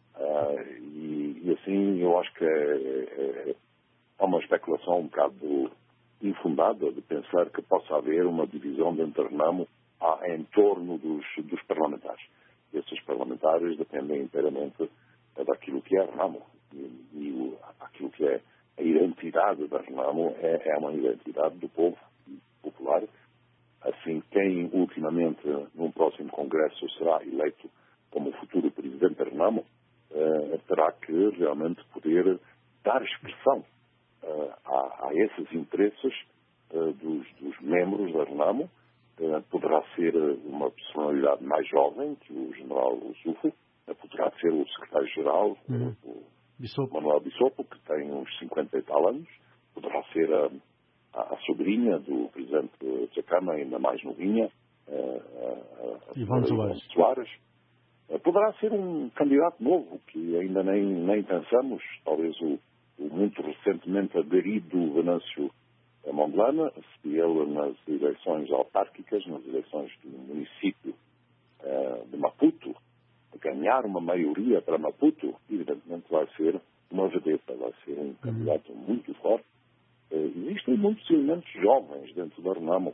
E assim eu acho que é uma especulação um bocado infundada de pensar que possa haver uma divisão dentro da Renamo em torno dos parlamentares. Esses parlamentares dependem inteiramente daquilo que é a Renamo. E aquilo que é a identidade da Renamo é uma identidade do povo popular. Assim, quem ultimamente, num próximo congresso, será eleito como futuro presidente da Renamo, terá que realmente poder dar expressão a esses interesses dos membros da Renamo. Poderá ser uma personalidade mais jovem que o general Sufo, poderá ser o secretário-geral, o Manuel Bissopo, que tem uns 50 e tal anos, poderá ser a sobrinha do presidente Jacama, ainda mais novinha, Ivone Soares. Poderá ser um candidato novo, que ainda nem pensamos, talvez o muito recentemente aderido Venâncio Mondlane, se ele nas eleições autárquicas, nas eleições do município de Maputo, ganhar uma maioria para Maputo, evidentemente vai ser uma vedeta, vai ser um candidato muito forte. Existem muitos elementos jovens dentro da Renamo.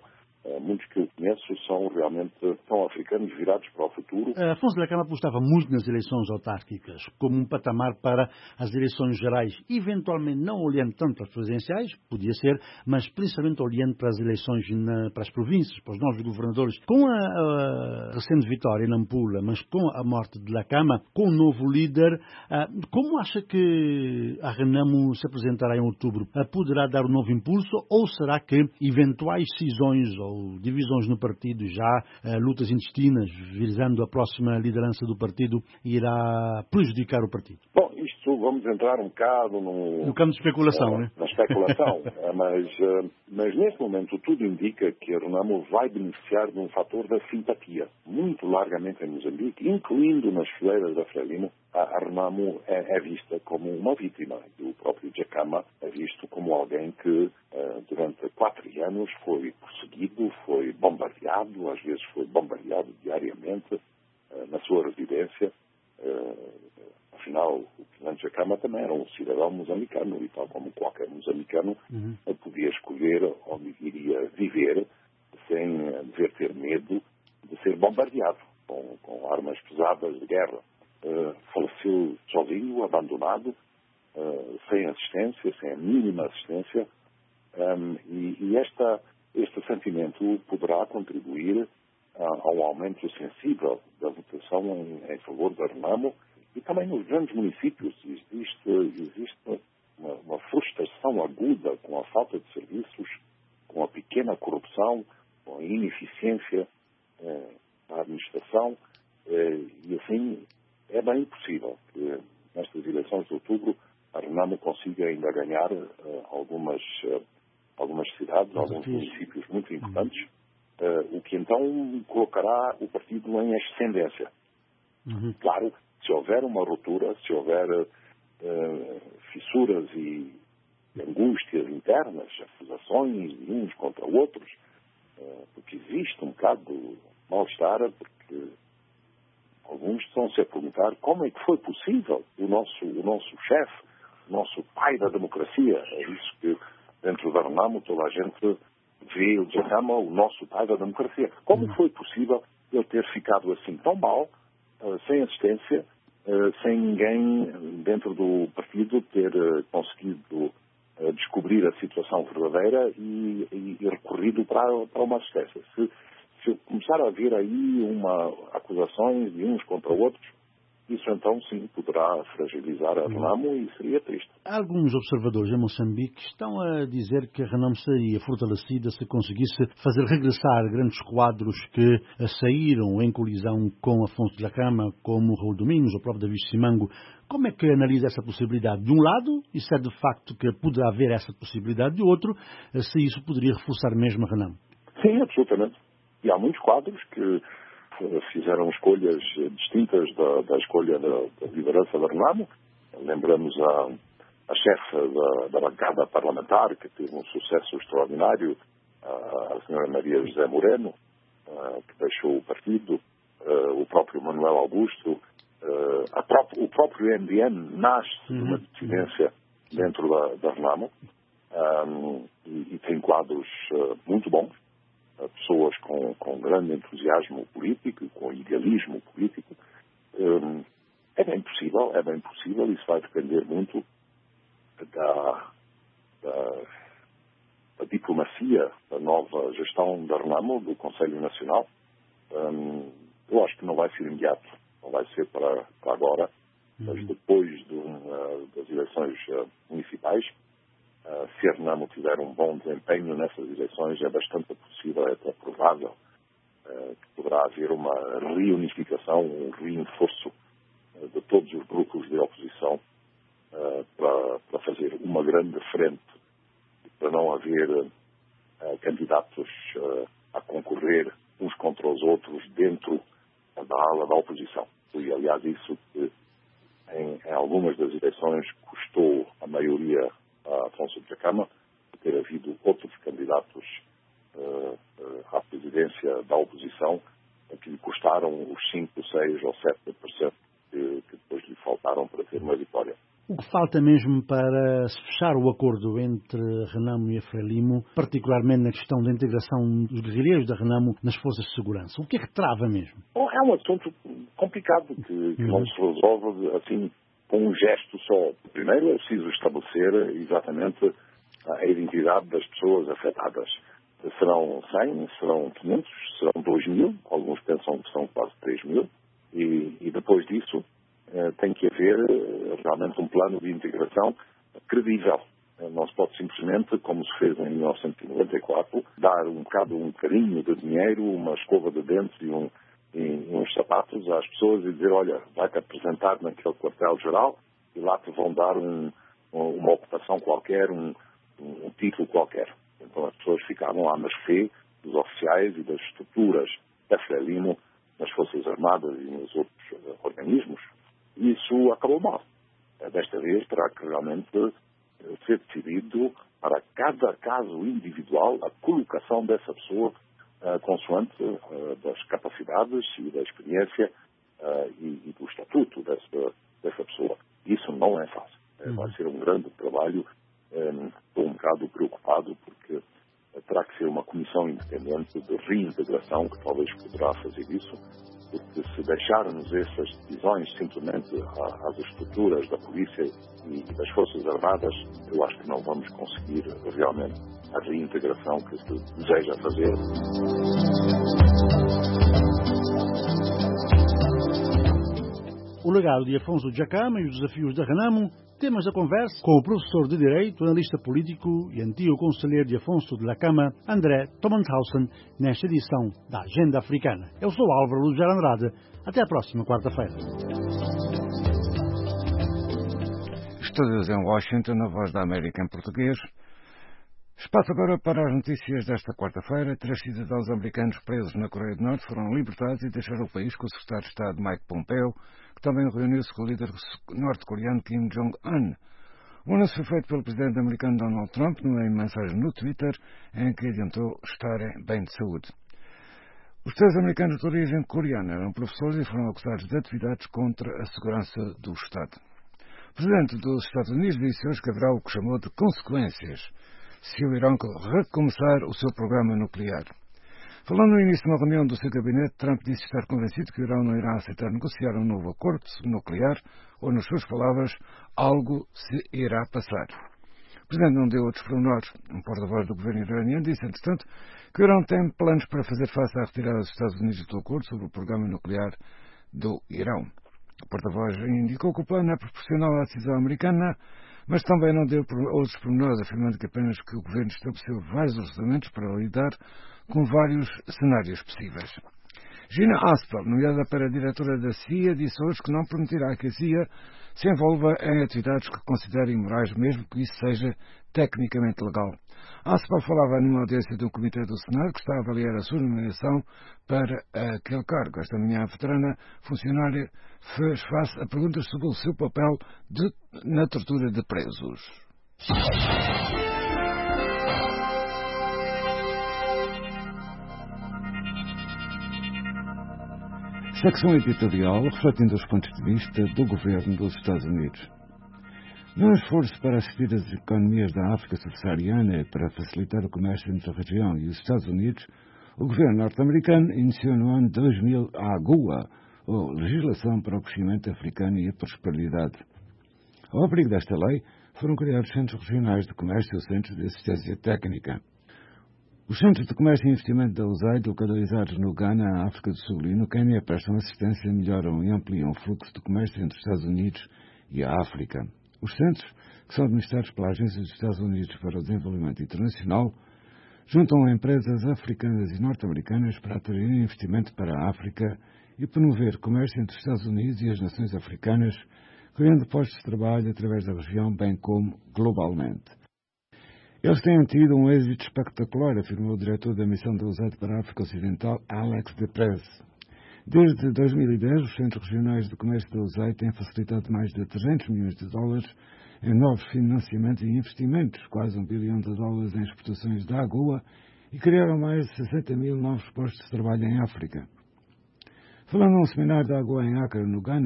Muitos que eu conheço são africanos virados para o futuro. Afonso Dhlakama apostava muito nas eleições autárquicas, como um patamar para as eleições gerais, eventualmente não olhando tanto para as presidenciais, podia ser, mas principalmente olhando para as eleições para as províncias, para os novos governadores. Com a recente vitória em Nampula, mas com a morte de Dhlakama, com o novo líder, como acha que a Renamo se apresentará em outubro? Poderá dar um novo impulso ou será que eventuais cisões ou divisões no partido, já lutas intestinas visando a próxima liderança do partido, irá prejudicar o partido? Bom, isto vamos entrar um bocado no campo de especulação, né? Na especulação, mas neste momento tudo indica que a Renamo vai beneficiar de um fator da simpatia, muito largamente em Moçambique, incluindo nas fileiras da Frelimo. A Renamo é vista como uma vítima, e o próprio Dhlakama é visto como alguém que durante 4 anos foi perseguido, foi bombardeado, às vezes foi bombardeado diariamente na sua residência. Afinal, o presidente Dhlakama também era um cidadão moçambicano e, tal como qualquer moçambicano, podia escolher onde iria viver sem dever ter medo de ser bombardeado com armas pesadas de guerra. Faleceu sozinho, abandonado, sem assistência, sem a mínima assistência, e este sentimento poderá contribuir ao aumento sensível da votação em favor da Renamo. E também nos grandes municípios existe uma frustração aguda com a falta de serviços, com a pequena corrupção, com a ineficiência da administração, e assim é bem possível que nestas eleições de outubro a Renamo consiga ainda ganhar algumas cidades, alguns municípios muito importantes, o que então colocará o partido em ascendência. Claro, se houver uma ruptura, se houver fissuras e angústias internas, acusações de uns contra outros, porque existe um bocado de mal-estar, porque alguns estão-se a perguntar como é que foi possível o nosso chefe, o nosso pai da democracia. É isso que dentro da Renamo toda a gente vê o Dhlakama, o nosso pai da democracia. Como foi possível ele ter ficado assim tão mal, sem assistência, sem ninguém dentro do partido ter conseguido descobrir a situação verdadeira e recorrido para uma assistência? Se começar a haver aí acusações de uns contra outros, isso então sim poderá fragilizar a Renamo e seria triste. Alguns observadores em Moçambique estão a dizer que a Renamo seria fortalecida se conseguisse fazer regressar grandes quadros que saíram em colisão com Afonso Dhlakama, como Raul Domingos, o próprio David Simango. Como é que analisa essa possibilidade? De um lado, isso é de facto que poderá haver essa possibilidade. De outro, se isso poderia reforçar mesmo a Renamo. Sim, absolutamente. E há muitos quadros que fizeram escolhas distintas da escolha da liderança da Renamo. Lembramos a chefe da bancada parlamentar, que teve um sucesso extraordinário, a senhora Maria José Moreno, que deixou o partido, o próprio Manuel Augusto, o próprio MDM nasce de uma dissidência dentro da Renamo, e tem quadros muito bons. Pessoas com grande entusiasmo político, com idealismo político. É bem possível, isso vai depender muito da diplomacia da nova gestão da Renamo, do Conselho Nacional. Eu acho que não vai ser imediato, não vai ser para agora, mas depois das eleições municipais. Se a Renamo tiver um bom desempenho nessas eleições, é bastante possível, é até provável, que poderá haver uma reunificação, um reforço de todos os grupos de oposição para fazer uma grande frente, para não haver candidatos a concorrer uns contra os outros dentro da ala da oposição. Foi, aliás, isso que em algumas das eleições custou a maioria a Afonso Dhlakama, de ter havido outros candidatos à presidência da oposição que lhe custaram os 5%, 6% ou 7% que depois lhe faltaram para ter uma vitória. O que falta mesmo para se fechar o acordo entre a Renamo e a Frelimo, particularmente na questão da integração dos guerrilheiros da Renamo nas forças de segurança? O que é que trava mesmo? É um assunto complicado que não se resolve assim com um gesto só. Primeiro é preciso estabelecer exatamente a identidade das pessoas afetadas. Serão 100, serão 500, serão 2.000, alguns pensam que são quase 3.000, e depois disso tem que haver realmente um plano de integração credível. Não se pode simplesmente, como se fez em 1994, dar um bocadinho de dinheiro, uma escova de dentes e uns sapatos às pessoas e dizer, olha, vai-te apresentar naquele quartel-geral e lá te vão dar uma ocupação qualquer, um título qualquer. Então as pessoas ficavam à mercê dos oficiais e das estruturas da Frelimo nas Forças Armadas e nos outros organismos. E isso acabou mal. Desta vez terá que realmente ser decidido para cada caso individual a colocação dessa pessoa consoante das capacidades e da experiência e do estatuto dessa pessoa. Isso não é fácil. Vai ser um grande trabalho. Estou um bocado preocupado porque terá que ser uma comissão independente de reintegração que talvez poderá fazer isso, porque se deixarmos essas decisões simplesmente às estruturas da polícia e das Forças Armadas, eu acho que não vamos conseguir realmente a reintegração que se deseja fazer. O legado de Afonso Dhlakama e os desafios da Renamo, temas da conversa com o professor de Direito, analista político e antigo conselheiro de Afonso Dhlakama, André Tomanthausen, nesta edição da Agenda Africana. Eu sou Álvaro Lujar Andrade. Até a próxima quarta-feira. Estúdios em Washington, na Voz da América em português. Espaço agora para as notícias desta quarta-feira. 3 cidadãos americanos presos na Coreia do Norte foram libertados e deixaram o país com o secretário de Estado Mike Pompeo, que também reuniu-se com o líder norte-coreano Kim Jong-un. O anúncio foi feito pelo presidente americano Donald Trump numa mensagem no Twitter em que adiantou estarem bem de saúde. Os 3 americanos de origem coreana eram professores e foram acusados de atividades contra a segurança do Estado. O presidente dos Estados Unidos disse hoje que haverá o que chamou de consequências se o Irão recomeçar o seu programa nuclear. Falando no início de uma reunião do seu gabinete, Trump disse estar convencido que o Irão não irá aceitar negociar um novo acordo nuclear ou, nas suas palavras, algo se irá passar. O presidente não deu outros pormenores. Um porta-voz do governo iraniano disse, entretanto, que o Irão tem planos para fazer face à retirada dos Estados Unidos do acordo sobre o programa nuclear do Irão. O porta-voz indicou que o plano é proporcional à decisão americana, mas também não deu outros pormenores, afirmando que apenas que o governo estabeleceu vários orçamentos para lidar com vários cenários possíveis. Gina Haspel, nomeada para a diretora da CIA, disse hoje que não permitirá que a CIA se envolva em atividades que considere imorais, mesmo que isso seja tecnicamente legal. Haspel falava numa audiência do Comitê do Senado que está a avaliar a sua nomeação para aquele cargo. Esta manhã, a veterana funcionária fez face a perguntas sobre o seu papel na tortura de presos. Secção editorial refletindo os pontos de vista do governo dos Estados Unidos. Num esforço para assistir as economias da África subsaariana e para facilitar o comércio entre a região e os Estados Unidos, o governo norte-americano iniciou no ano 2000 a AGOA, ou Legislação para o Crescimento Africano e a Prosperidade. Ao abrigo desta lei, foram criados centros regionais de comércio e centros de assistência técnica. Os centros de comércio e investimento da USAID, localizados no Ghana, África do Sul e no Quênia, prestam assistência, melhoram e ampliam o fluxo de comércio entre os Estados Unidos e a África. Os centros, que são administrados pela Agência dos Estados Unidos para o Desenvolvimento Internacional, juntam empresas africanas e norte-americanas para atrair investimento para a África e promover comércio entre os Estados Unidos e as nações africanas, criando postos de trabalho através da região, bem como globalmente. Eles têm tido um êxito espetacular, afirmou o diretor da missão da USAID para a África Ocidental, Alex DePrez. Desde 2010, os centros regionais de comércio da USAID têm facilitado mais de 300 milhões de dólares em novos financiamentos e investimentos, quase $1 bilhão em exportações da AGOA e criaram mais de 60 mil novos postos de trabalho em África. Falando num seminário da AGOA em Accra, no Ghana,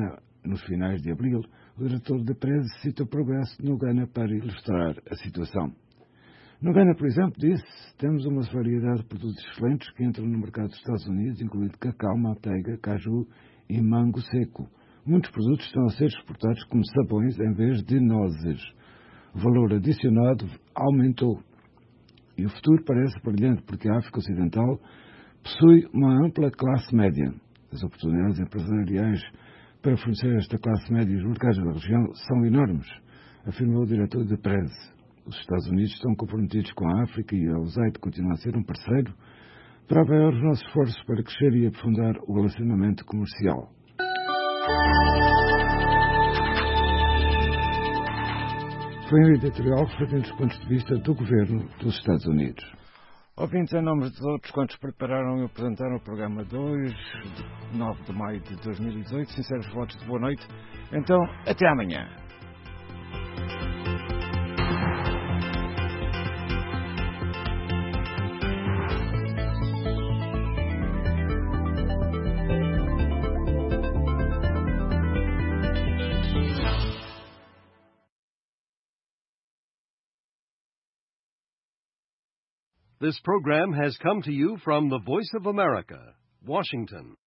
Nos finais de abril, o diretor da Prez cita o progresso no Ghana para ilustrar a situação. No Ghana, por exemplo, disse, temos uma variedade de produtos excelentes que entram no mercado dos Estados Unidos, incluindo cacau, manteiga, caju e mango seco. Muitos produtos estão a ser exportados como sabões em vez de nozes. O valor adicionado aumentou. E o futuro parece brilhante porque a África Ocidental possui uma ampla classe média. As oportunidades empresariais para fornecer esta classe média e os mercados da região são enormes, afirmou o diretor da Prez. Os Estados Unidos estão comprometidos com a África e a USAID continua a ser um parceiro para apoiar os nossos esforços para crescer e aprofundar o relacionamento comercial. Foi um editorial refletindo os pontos de vista do governo dos Estados Unidos. Ouvintes, em nome de outros quantos prepararam e apresentaram o programa 2, de 9 de maio de 2018, sinceros votos de boa noite. Então, até amanhã. This program has come to you from the Voice of America, Washington.